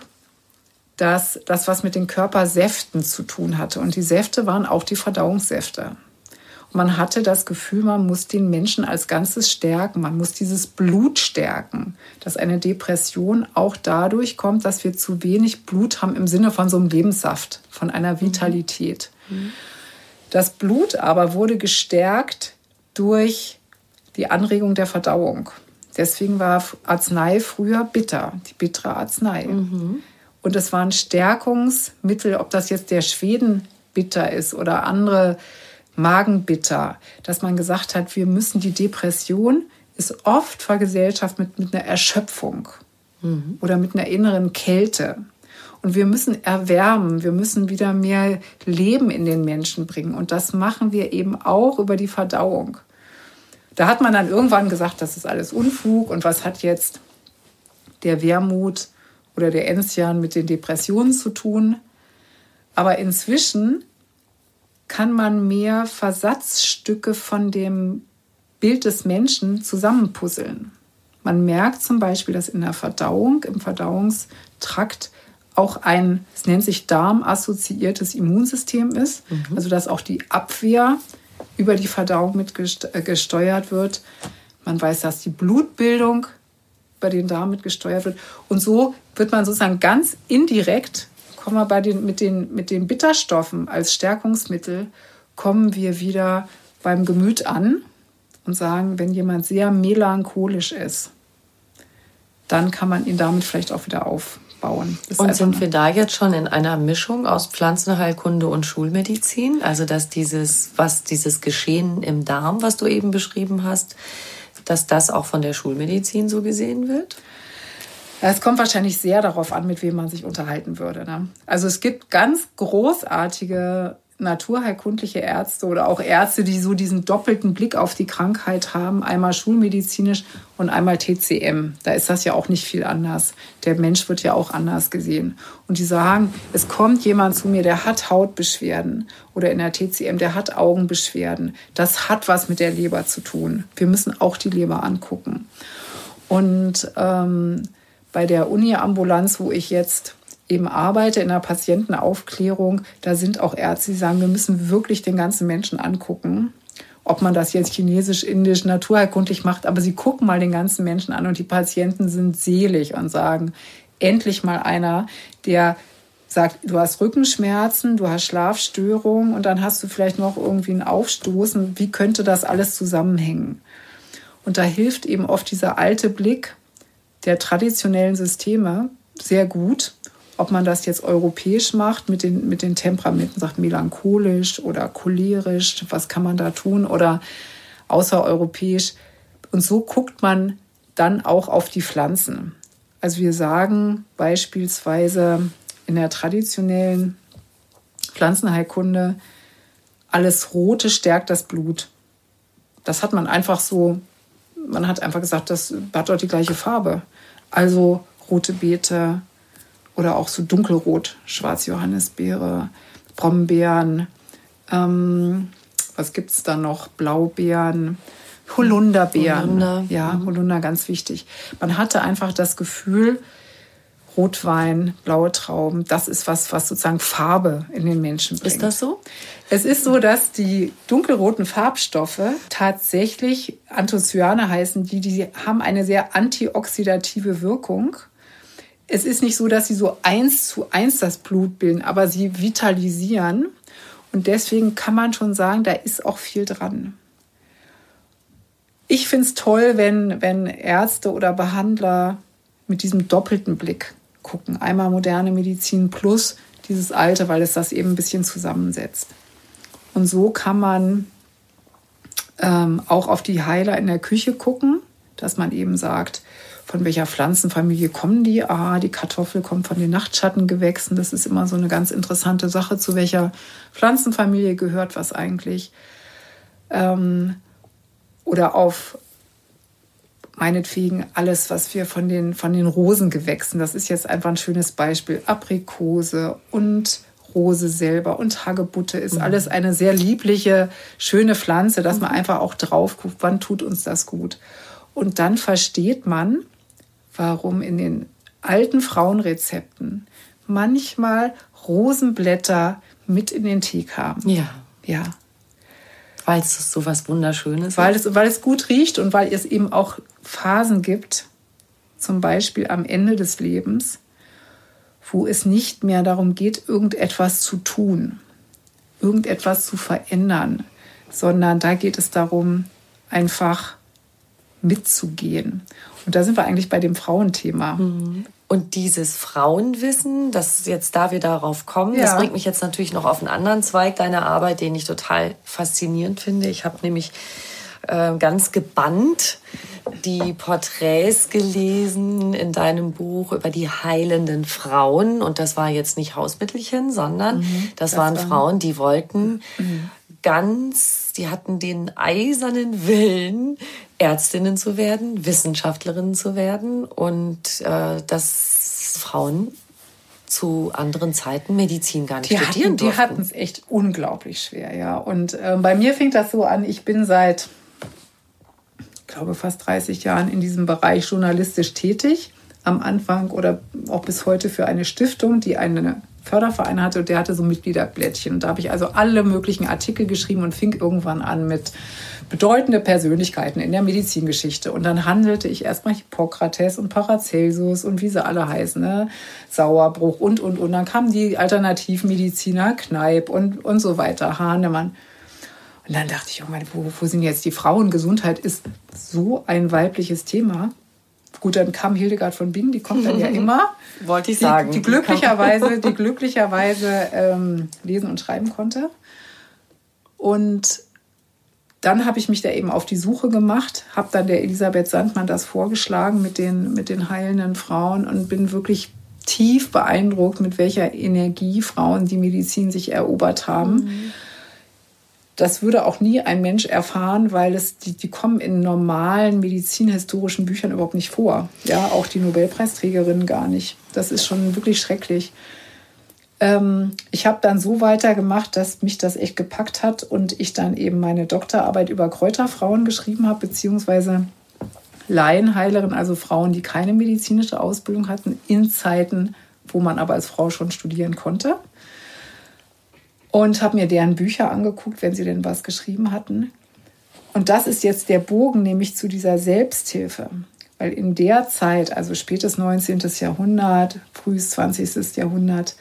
dass das was mit den Körpersäften zu tun hatte. Und die Säfte waren auch die Verdauungssäfte. Und man hatte das Gefühl, man muss den Menschen als Ganzes stärken. Man muss dieses Blut stärken. Dass eine Depression auch dadurch kommt, dass wir zu wenig Blut haben im Sinne von so einem Lebenssaft, von einer Vitalität. Mhm. Das Blut aber wurde gestärkt durch die Anregung der Verdauung. Deswegen war Arznei früher bitter, die bittere Arznei. Mhm. Und es waren Stärkungsmittel, ob das jetzt der Schwedenbitter ist oder andere Magenbitter, dass man gesagt hat, wir müssen die Depression ist oft vergesellschaftet mit, mit einer Erschöpfung mhm. oder mit einer inneren Kälte. Und wir müssen erwärmen, wir müssen wieder mehr Leben in den Menschen bringen. Und das machen wir eben auch über die Verdauung. Da hat man dann irgendwann gesagt, das ist alles Unfug. Und was hat jetzt der Wermut oder der Enzian mit den Depressionen zu tun? Aber inzwischen kann man mehr Versatzstücke von dem Bild des Menschen zusammenpuzzeln. Man merkt zum Beispiel, dass in der Verdauung, im Verdauungstrakt auch ein, es nennt sich darmassoziiertes Immunsystem ist, mhm. also dass auch die Abwehr über die Verdauung mit gesteuert wird. Man weiß, dass die Blutbildung über den Darm mit gesteuert wird. Und so wird man sozusagen ganz indirekt, kommen wir bei den, mit, den, mit den Bitterstoffen als Stärkungsmittel, kommen wir wieder beim Gemüt an und sagen, wenn jemand sehr melancholisch ist, dann kann man ihn damit vielleicht auch wieder aufbauen. Und sind wir da jetzt schon in einer Mischung aus Pflanzenheilkunde und Schulmedizin? Also dass dieses, was dieses Geschehen im Darm, was du eben beschrieben hast, dass das auch von der Schulmedizin so gesehen wird? Es kommt wahrscheinlich sehr darauf an, mit wem man sich unterhalten würde. Ne? Also es gibt ganz großartige naturheilkundliche Ärzte oder auch Ärzte, die so diesen doppelten Blick auf die Krankheit haben, einmal schulmedizinisch und einmal T C M. Da ist das ja auch nicht viel anders. Der Mensch wird ja auch anders gesehen. Und die sagen, es kommt jemand zu mir, der hat Hautbeschwerden oder in der T C M, der hat Augenbeschwerden. Das hat was mit der Leber zu tun. Wir müssen auch die Leber angucken. Und ähm, bei der Uni-Ambulanz, wo ich jetzt eben arbeite in der Patientenaufklärung, da sind auch Ärzte, die sagen, wir müssen wirklich den ganzen Menschen angucken. Ob man das jetzt chinesisch, indisch, naturheilkundlich macht, aber sie gucken mal den ganzen Menschen an und die Patienten sind selig und sagen, endlich mal einer, der sagt, du hast Rückenschmerzen, du hast Schlafstörungen und dann hast du vielleicht noch irgendwie ein Aufstoßen. Wie könnte das alles zusammenhängen? Und da hilft eben oft dieser alte Blick der traditionellen Systeme sehr gut. Ob man das jetzt europäisch macht mit den, mit den Temperamenten, sagt melancholisch oder cholerisch, was kann man da tun, oder außereuropäisch. Und so guckt man dann auch auf die Pflanzen. Also wir sagen beispielsweise in der traditionellen Pflanzenheilkunde, alles Rote stärkt das Blut. Das hat man einfach so, man hat einfach gesagt, das hat doch die gleiche Farbe. Also rote Beete, oder auch so dunkelrot, Schwarzjohannisbeere, Brombeeren, ähm, was gibt es da noch? Blaubeeren, Holunderbeeren. Holunder. Ja, Holunder, ganz wichtig. Man hatte einfach das Gefühl, Rotwein, blaue Trauben, das ist was, was sozusagen Farbe in den Menschen bringt. Ist das so? Es ist so, dass die dunkelroten Farbstoffe tatsächlich Anthocyane heißen, die, die haben eine sehr antioxidative Wirkung. Es ist nicht so, dass sie so eins zu eins das Blut bilden, aber sie vitalisieren. Und deswegen kann man schon sagen, da ist auch viel dran. Ich finde es toll, wenn, wenn Ärzte oder Behandler mit diesem doppelten Blick gucken. Einmal moderne Medizin plus dieses Alte, weil es das eben ein bisschen zusammensetzt. Und so kann man ähm, auch auf die Heiler in der Küche gucken, dass man eben sagt, von welcher Pflanzenfamilie kommen die? Ah, die Kartoffel kommt von den Nachtschattengewächsen. Das ist immer so eine ganz interessante Sache, zu welcher Pflanzenfamilie gehört was eigentlich. Ähm, oder auf meinetwegen alles, was wir von den, von den Rosengewächsen, das ist jetzt einfach ein schönes Beispiel, Aprikose und Rose selber und Hagebutte ist mhm. alles eine sehr liebliche, schöne Pflanze, dass man einfach auch drauf guckt, wann tut uns das gut. Und dann versteht man, warum in den alten Frauenrezepten manchmal Rosenblätter mit in den Tee kamen. Ja. Ja. Weil es so was Wunderschönes weil ist. es, weil es gut riecht und weil es eben auch Phasen gibt, zum Beispiel am Ende des Lebens, wo es nicht mehr darum geht, irgendetwas zu tun, irgendetwas zu verändern, sondern da geht es darum, einfach mitzugehen. Und da sind wir eigentlich bei dem Frauenthema. Und dieses Frauenwissen, das jetzt, da wir darauf kommen, Ja. das bringt mich jetzt natürlich noch auf einen anderen Zweig deiner Arbeit, den ich total faszinierend finde. Ich habe nämlich äh, ganz gebannt die Porträts gelesen in deinem Buch über die heilenden Frauen. Und das war jetzt nicht Hausmittelchen, sondern mhm, das, das waren war... Frauen, die wollten mhm. ganz, die hatten den eisernen Willen, Ärztinnen zu werden, Wissenschaftlerinnen zu werden und äh, dass Frauen zu anderen Zeiten Medizin gar nicht die studieren hatten, durften. Die hatten es echt unglaublich schwer, ja. Und äh, bei mir fing das so an, ich bin seit, ich glaube, fast dreißig Jahren in diesem Bereich journalistisch tätig. Am Anfang oder auch bis heute für eine Stiftung, die einen Förderverein hatte und der hatte so Mitgliederblättchen. Und da habe ich also alle möglichen Artikel geschrieben und fing irgendwann an mit bedeutende Persönlichkeiten in der Medizingeschichte. Und dann handelte ich erstmal Hippokrates und Paracelsus und wie sie alle heißen, ne? Sauerbruch und, und, und. Dann kamen die Alternativmediziner, Kneipp und, und so weiter, Hahnemann. Und dann dachte ich, oh meine, wo, wo sind jetzt die Frauen? Gesundheit ist so ein weibliches Thema. Gut, dann kam Hildegard von Bingen, die kommt dann ja immer. Wollte ich die, sagen. Die glücklicherweise, die glücklicherweise ähm, lesen und schreiben konnte. Und dann habe ich mich da eben auf die Suche gemacht, habe dann der Elisabeth Sandmann das vorgeschlagen mit den, mit den heilenden Frauen und bin wirklich tief beeindruckt, mit welcher Energie Frauen die Medizin sich erobert haben. Mhm. Das würde auch nie ein Mensch erfahren, weil es die, die kommen in normalen medizinhistorischen Büchern überhaupt nicht vor. Ja, auch die Nobelpreisträgerinnen gar nicht. Das ist schon wirklich schrecklich. Ähm, ich habe dann so weitergemacht, dass mich das echt gepackt hat und ich dann eben meine Doktorarbeit über Kräuterfrauen geschrieben habe, beziehungsweise Laienheilerin, also Frauen, die keine medizinische Ausbildung hatten, in Zeiten, wo man aber als Frau schon studieren konnte. Und habe mir deren Bücher angeguckt, wenn sie denn was geschrieben hatten. Und das ist jetzt der Bogen, nämlich zu dieser Selbsthilfe. Weil in der Zeit, also spätes neunzehntes Jahrhundert, frühes zwanzigstes Jahrhundert,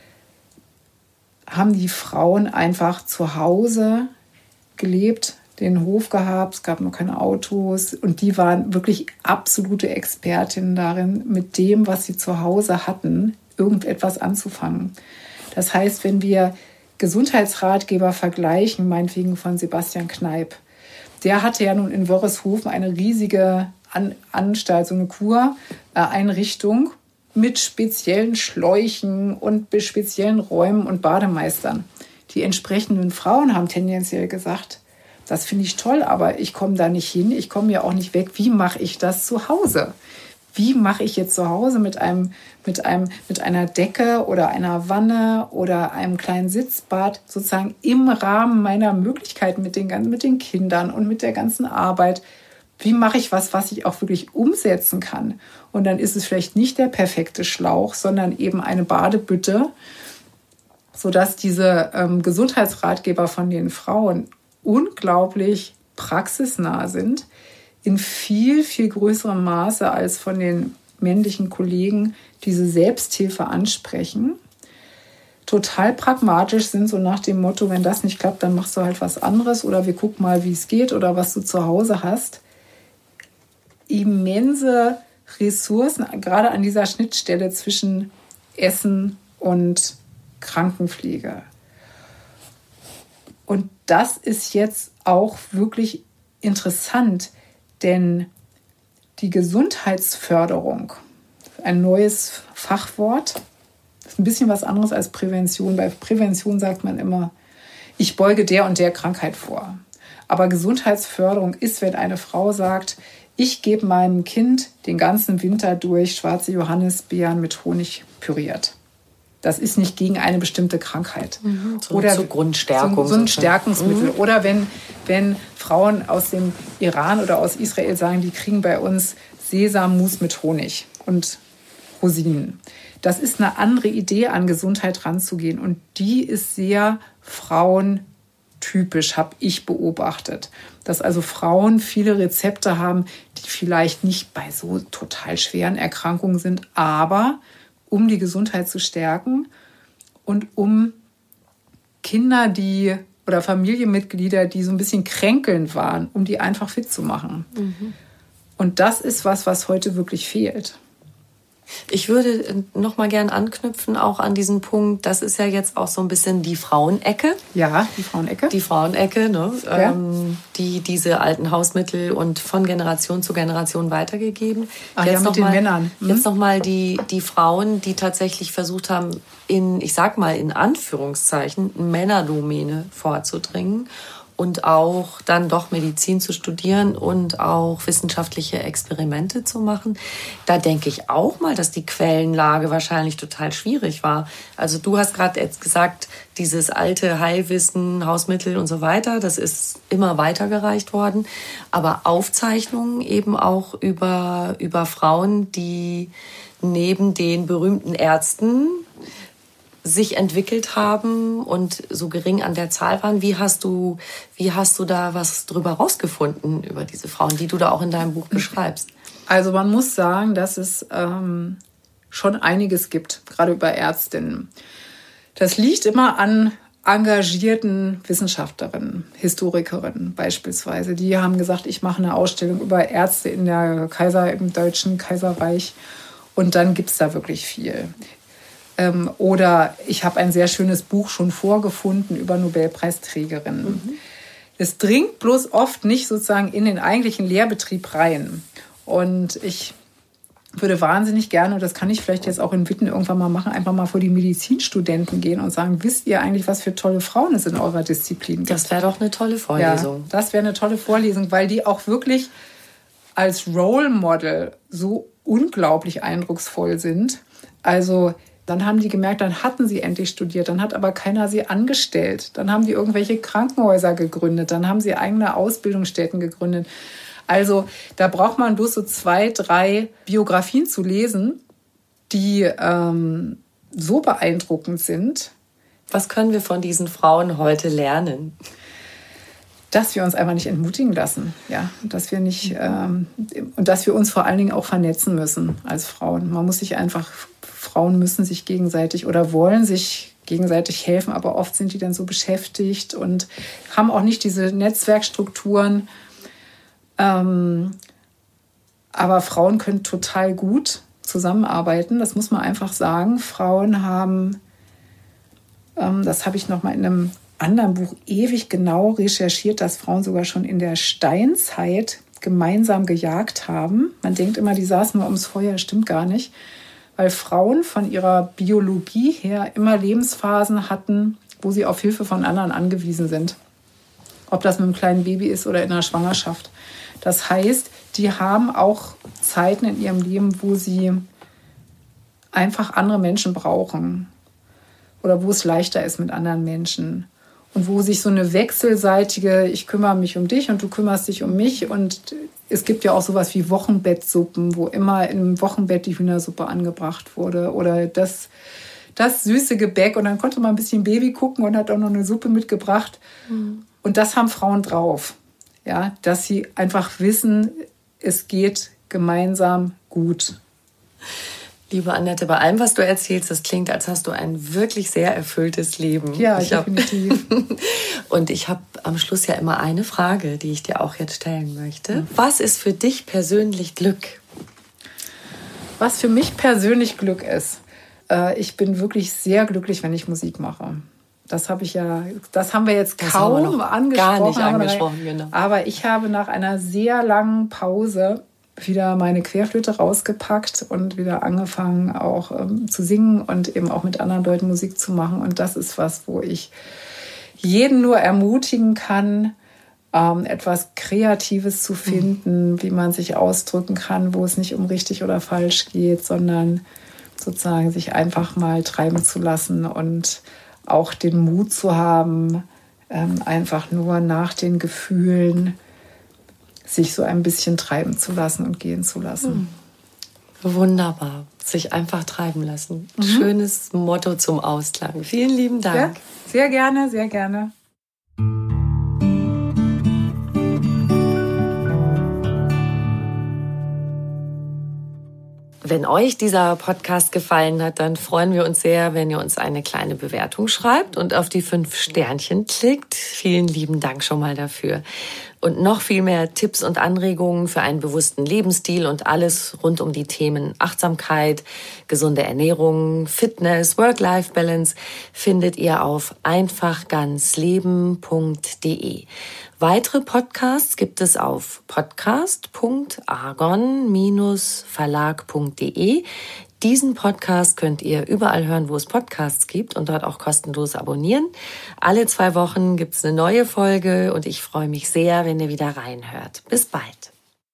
haben die Frauen einfach zu Hause gelebt, den Hof gehabt, es gab noch keine Autos. Und die waren wirklich absolute Expertinnen darin, mit dem, was sie zu Hause hatten, irgendetwas anzufangen. Das heißt, wenn wir Gesundheitsratgeber vergleichen, meinetwegen von Sebastian Kneipp. Der hatte ja nun in Wörreshofen eine riesige An- Anstalt, so eine Kureinrichtung mit speziellen Schläuchen und mit speziellen Räumen und Bademeistern. Die entsprechenden Frauen haben tendenziell gesagt, das finde ich toll, aber ich komme da nicht hin, ich komme ja auch nicht weg. Wie mache ich das zu Hause? Wie mache ich jetzt zu Hause mit einem, mit einem, mit einer Decke oder einer Wanne oder einem kleinen Sitzbad sozusagen im Rahmen meiner Möglichkeiten mit den, mit den Kindern und mit der ganzen Arbeit? Wie mache ich was, was ich auch wirklich umsetzen kann? Und dann ist es vielleicht nicht der perfekte Schlauch, sondern eben eine Badebütte, sodass diese ähm, Gesundheitsratgeber von den Frauen unglaublich praxisnah sind, in viel, viel größerem Maße als von den männlichen Kollegen diese Selbsthilfe ansprechen. Total pragmatisch sind, so nach dem Motto, wenn das nicht klappt, dann machst du halt was anderes oder wir gucken mal, wie es geht oder was du zu Hause hast. Immense Ressourcen, gerade an dieser Schnittstelle zwischen Essen und Krankenpflege. Und das ist jetzt auch wirklich interessant, denn die Gesundheitsförderung, ein neues Fachwort, ist ein bisschen was anderes als Prävention. Bei Prävention sagt man immer, ich beuge der und der Krankheit vor. Aber Gesundheitsförderung ist, wenn eine Frau sagt, ich gebe meinem Kind den ganzen Winter durch schwarze Johannisbeeren mit Honig püriert. Das ist nicht gegen eine bestimmte Krankheit. Mhm, so oder zur Grundstärkung. So, so ein Stärkungsmittel. Mhm. Oder wenn, wenn Frauen aus dem Iran oder aus Israel sagen, die kriegen bei uns Sesammus mit Honig und Rosinen. Das ist eine andere Idee, an Gesundheit ranzugehen. Und die ist sehr frauentypisch, habe ich beobachtet. Dass also Frauen viele Rezepte haben, die vielleicht nicht bei so total schweren Erkrankungen sind, aber um die Gesundheit zu stärken und um Kinder, die oder Familienmitglieder, die so ein bisschen kränkelnd waren, um die einfach fit zu machen. Mhm. Und das ist was, was heute wirklich fehlt. Ich würde noch mal gern anknüpfen auch an diesen Punkt. Das ist ja jetzt auch so ein bisschen die Frauenecke. Ja, die Frauenecke. Die Frauenecke, ne? Ja. Ähm, die diese alten Hausmittel und von Generation zu Generation weitergegeben. Ach jetzt ja, mit noch den mal, Männern. Hm? Jetzt noch mal die die Frauen, die tatsächlich versucht haben, in, ich sag mal in Anführungszeichen, Männerdomäne vorzudringen. Und auch dann doch Medizin zu studieren und auch wissenschaftliche Experimente zu machen. Da denke ich auch mal, dass die Quellenlage wahrscheinlich total schwierig war. Also du hast gerade jetzt gesagt, dieses alte Heilwissen, Hausmittel und so weiter, das ist immer weitergereicht worden. Aber Aufzeichnungen eben auch über, über Frauen, die neben den berühmten Ärzten sich entwickelt haben und so gering an der Zahl waren. Wie hast du, wie hast du da was drüber rausgefunden über diese Frauen, die du da auch in deinem Buch beschreibst? Also man muss sagen, dass es ähm, schon einiges gibt, gerade über Ärztinnen. Das liegt immer an engagierten Wissenschaftlerinnen, Historikerinnen beispielsweise. Die haben gesagt, ich mache eine Ausstellung über Ärzte in der Kaiser, im Deutschen Kaiserreich. Und dann gibt es da wirklich viel. Ähm, oder ich habe ein sehr schönes Buch schon vorgefunden über Nobelpreisträgerinnen. Mhm. Es dringt bloß oft nicht sozusagen in den eigentlichen Lehrbetrieb rein. Und ich würde wahnsinnig gerne, und das kann ich vielleicht jetzt auch in Witten irgendwann mal machen, einfach mal vor die Medizinstudenten gehen und sagen, wisst ihr eigentlich, was für tolle Frauen es in eurer Disziplin gibt? Das wäre doch eine tolle Vorlesung. Ja, das wäre eine tolle Vorlesung, weil die auch wirklich als Role Model so unglaublich eindrucksvoll sind. Also dann haben die gemerkt, dann hatten sie endlich studiert, dann hat aber keiner sie angestellt. Dann haben die irgendwelche Krankenhäuser gegründet, dann haben sie eigene Ausbildungsstätten gegründet. Also da braucht man bloß so zwei, drei Biografien zu lesen, die ähm, so beeindruckend sind. Was können wir von diesen Frauen heute lernen? Dass wir uns einfach nicht entmutigen lassen, ja, dass wir nicht ähm, und dass wir uns vor allen Dingen auch vernetzen müssen als Frauen. Man muss sich einfach, Frauen müssen sich gegenseitig oder wollen sich gegenseitig helfen, aber oft sind die dann so beschäftigt und haben auch nicht diese Netzwerkstrukturen. Ähm, aber Frauen können total gut zusammenarbeiten, das muss man einfach sagen. Frauen haben, ähm, das habe ich noch mal in einem anderen Buch ewig genau recherchiert, dass Frauen sogar schon in der Steinzeit gemeinsam gejagt haben. Man denkt immer, die saßen nur ums Feuer, stimmt gar nicht, weil Frauen von ihrer Biologie her immer Lebensphasen hatten, wo sie auf Hilfe von anderen angewiesen sind. Ob das mit einem kleinen Baby ist oder in einer Schwangerschaft. Das heißt, die haben auch Zeiten in ihrem Leben, wo sie einfach andere Menschen brauchen oder wo es leichter ist mit anderen Menschen und wo sich so eine wechselseitige, ich kümmere mich um dich und du kümmerst dich um mich, und es gibt ja auch sowas wie Wochenbettsuppen, wo immer im Wochenbett die Hühnersuppe angebracht wurde oder das, das süße Gebäck, und dann konnte man ein bisschen Baby gucken und hat auch noch eine Suppe mitgebracht. Mhm. Und das haben Frauen drauf. Ja, dass sie einfach wissen, es geht gemeinsam gut. Liebe Annette, bei allem, was du erzählst, das klingt, als hast du ein wirklich sehr erfülltes Leben. Ja, ich definitiv. Hab, und ich habe am Schluss ja immer eine Frage, die ich dir auch jetzt stellen möchte. Was ist für dich persönlich Glück? Was für mich persönlich Glück ist? Äh, ich bin wirklich sehr glücklich, wenn ich Musik mache. Das habe ich ja, das haben wir jetzt das kaum wir angesprochen. Gar nicht angesprochen, genau. Aber ich habe nach einer sehr langen Pause wieder meine Querflöte rausgepackt und wieder angefangen auch ähm, zu singen und eben auch mit anderen Leuten Musik zu machen. Und das ist was, wo ich jeden nur ermutigen kann, ähm, etwas Kreatives zu finden, mhm. wie man sich ausdrücken kann, wo es nicht um richtig oder falsch geht, sondern sozusagen sich einfach mal treiben zu lassen und auch den Mut zu haben, ähm, einfach nur nach den Gefühlen sich so ein bisschen treiben zu lassen und gehen zu lassen. Hm. Wunderbar. Sich einfach treiben lassen. Mhm. Schönes Motto zum Ausklang. Vielen lieben Dank. Ja, sehr gerne, sehr gerne. Wenn euch dieser Podcast gefallen hat, dann freuen wir uns sehr, wenn ihr uns eine kleine Bewertung schreibt und auf die fünf Sternchen klickt. Vielen lieben Dank schon mal dafür. Und noch viel mehr Tipps und Anregungen für einen bewussten Lebensstil und alles rund um die Themen Achtsamkeit, gesunde Ernährung, Fitness, Work-Life-Balance findet ihr auf einfach ganz leben punkt de. Weitere Podcasts gibt es auf podcast punkt argon Bindestrich verlag punkt de. Diesen Podcast könnt ihr überall hören, wo es Podcasts gibt und dort auch kostenlos abonnieren. Alle zwei Wochen gibt es eine neue Folge und ich freue mich sehr, wenn ihr wieder reinhört. Bis bald.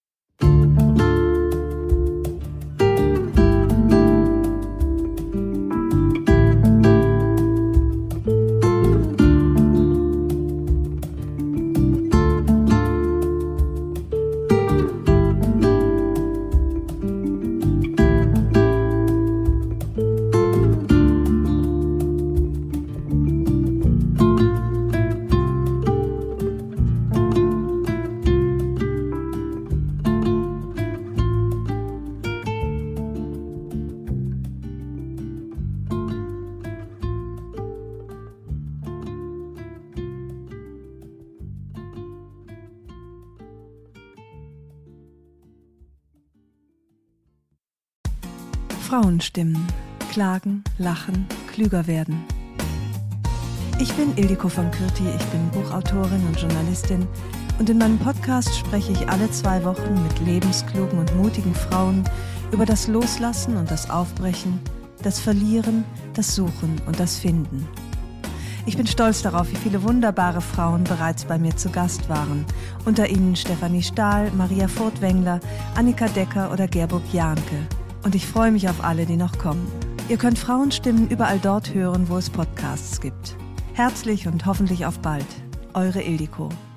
Frauenstimmen. Klagen, lachen, klüger werden. Ich bin Ildiko von Kürti, ich bin Buchautorin und Journalistin und in meinem Podcast spreche ich alle zwei Wochen mit lebensklugen und mutigen Frauen Über das Loslassen und das Aufbrechen, das Verlieren, das Suchen und das Finden. Ich bin stolz darauf, wie viele wunderbare Frauen bereits bei mir zu Gast waren. Unter ihnen Stefanie Stahl, Maria Furtwängler, Annika Decker oder Gerburg Jahnke. Und ich freue mich auf alle, die noch kommen. Ihr könnt Frauenstimmen überall dort hören, wo es Podcasts gibt. Herzlich und hoffentlich auf bald. Eure Ildiko.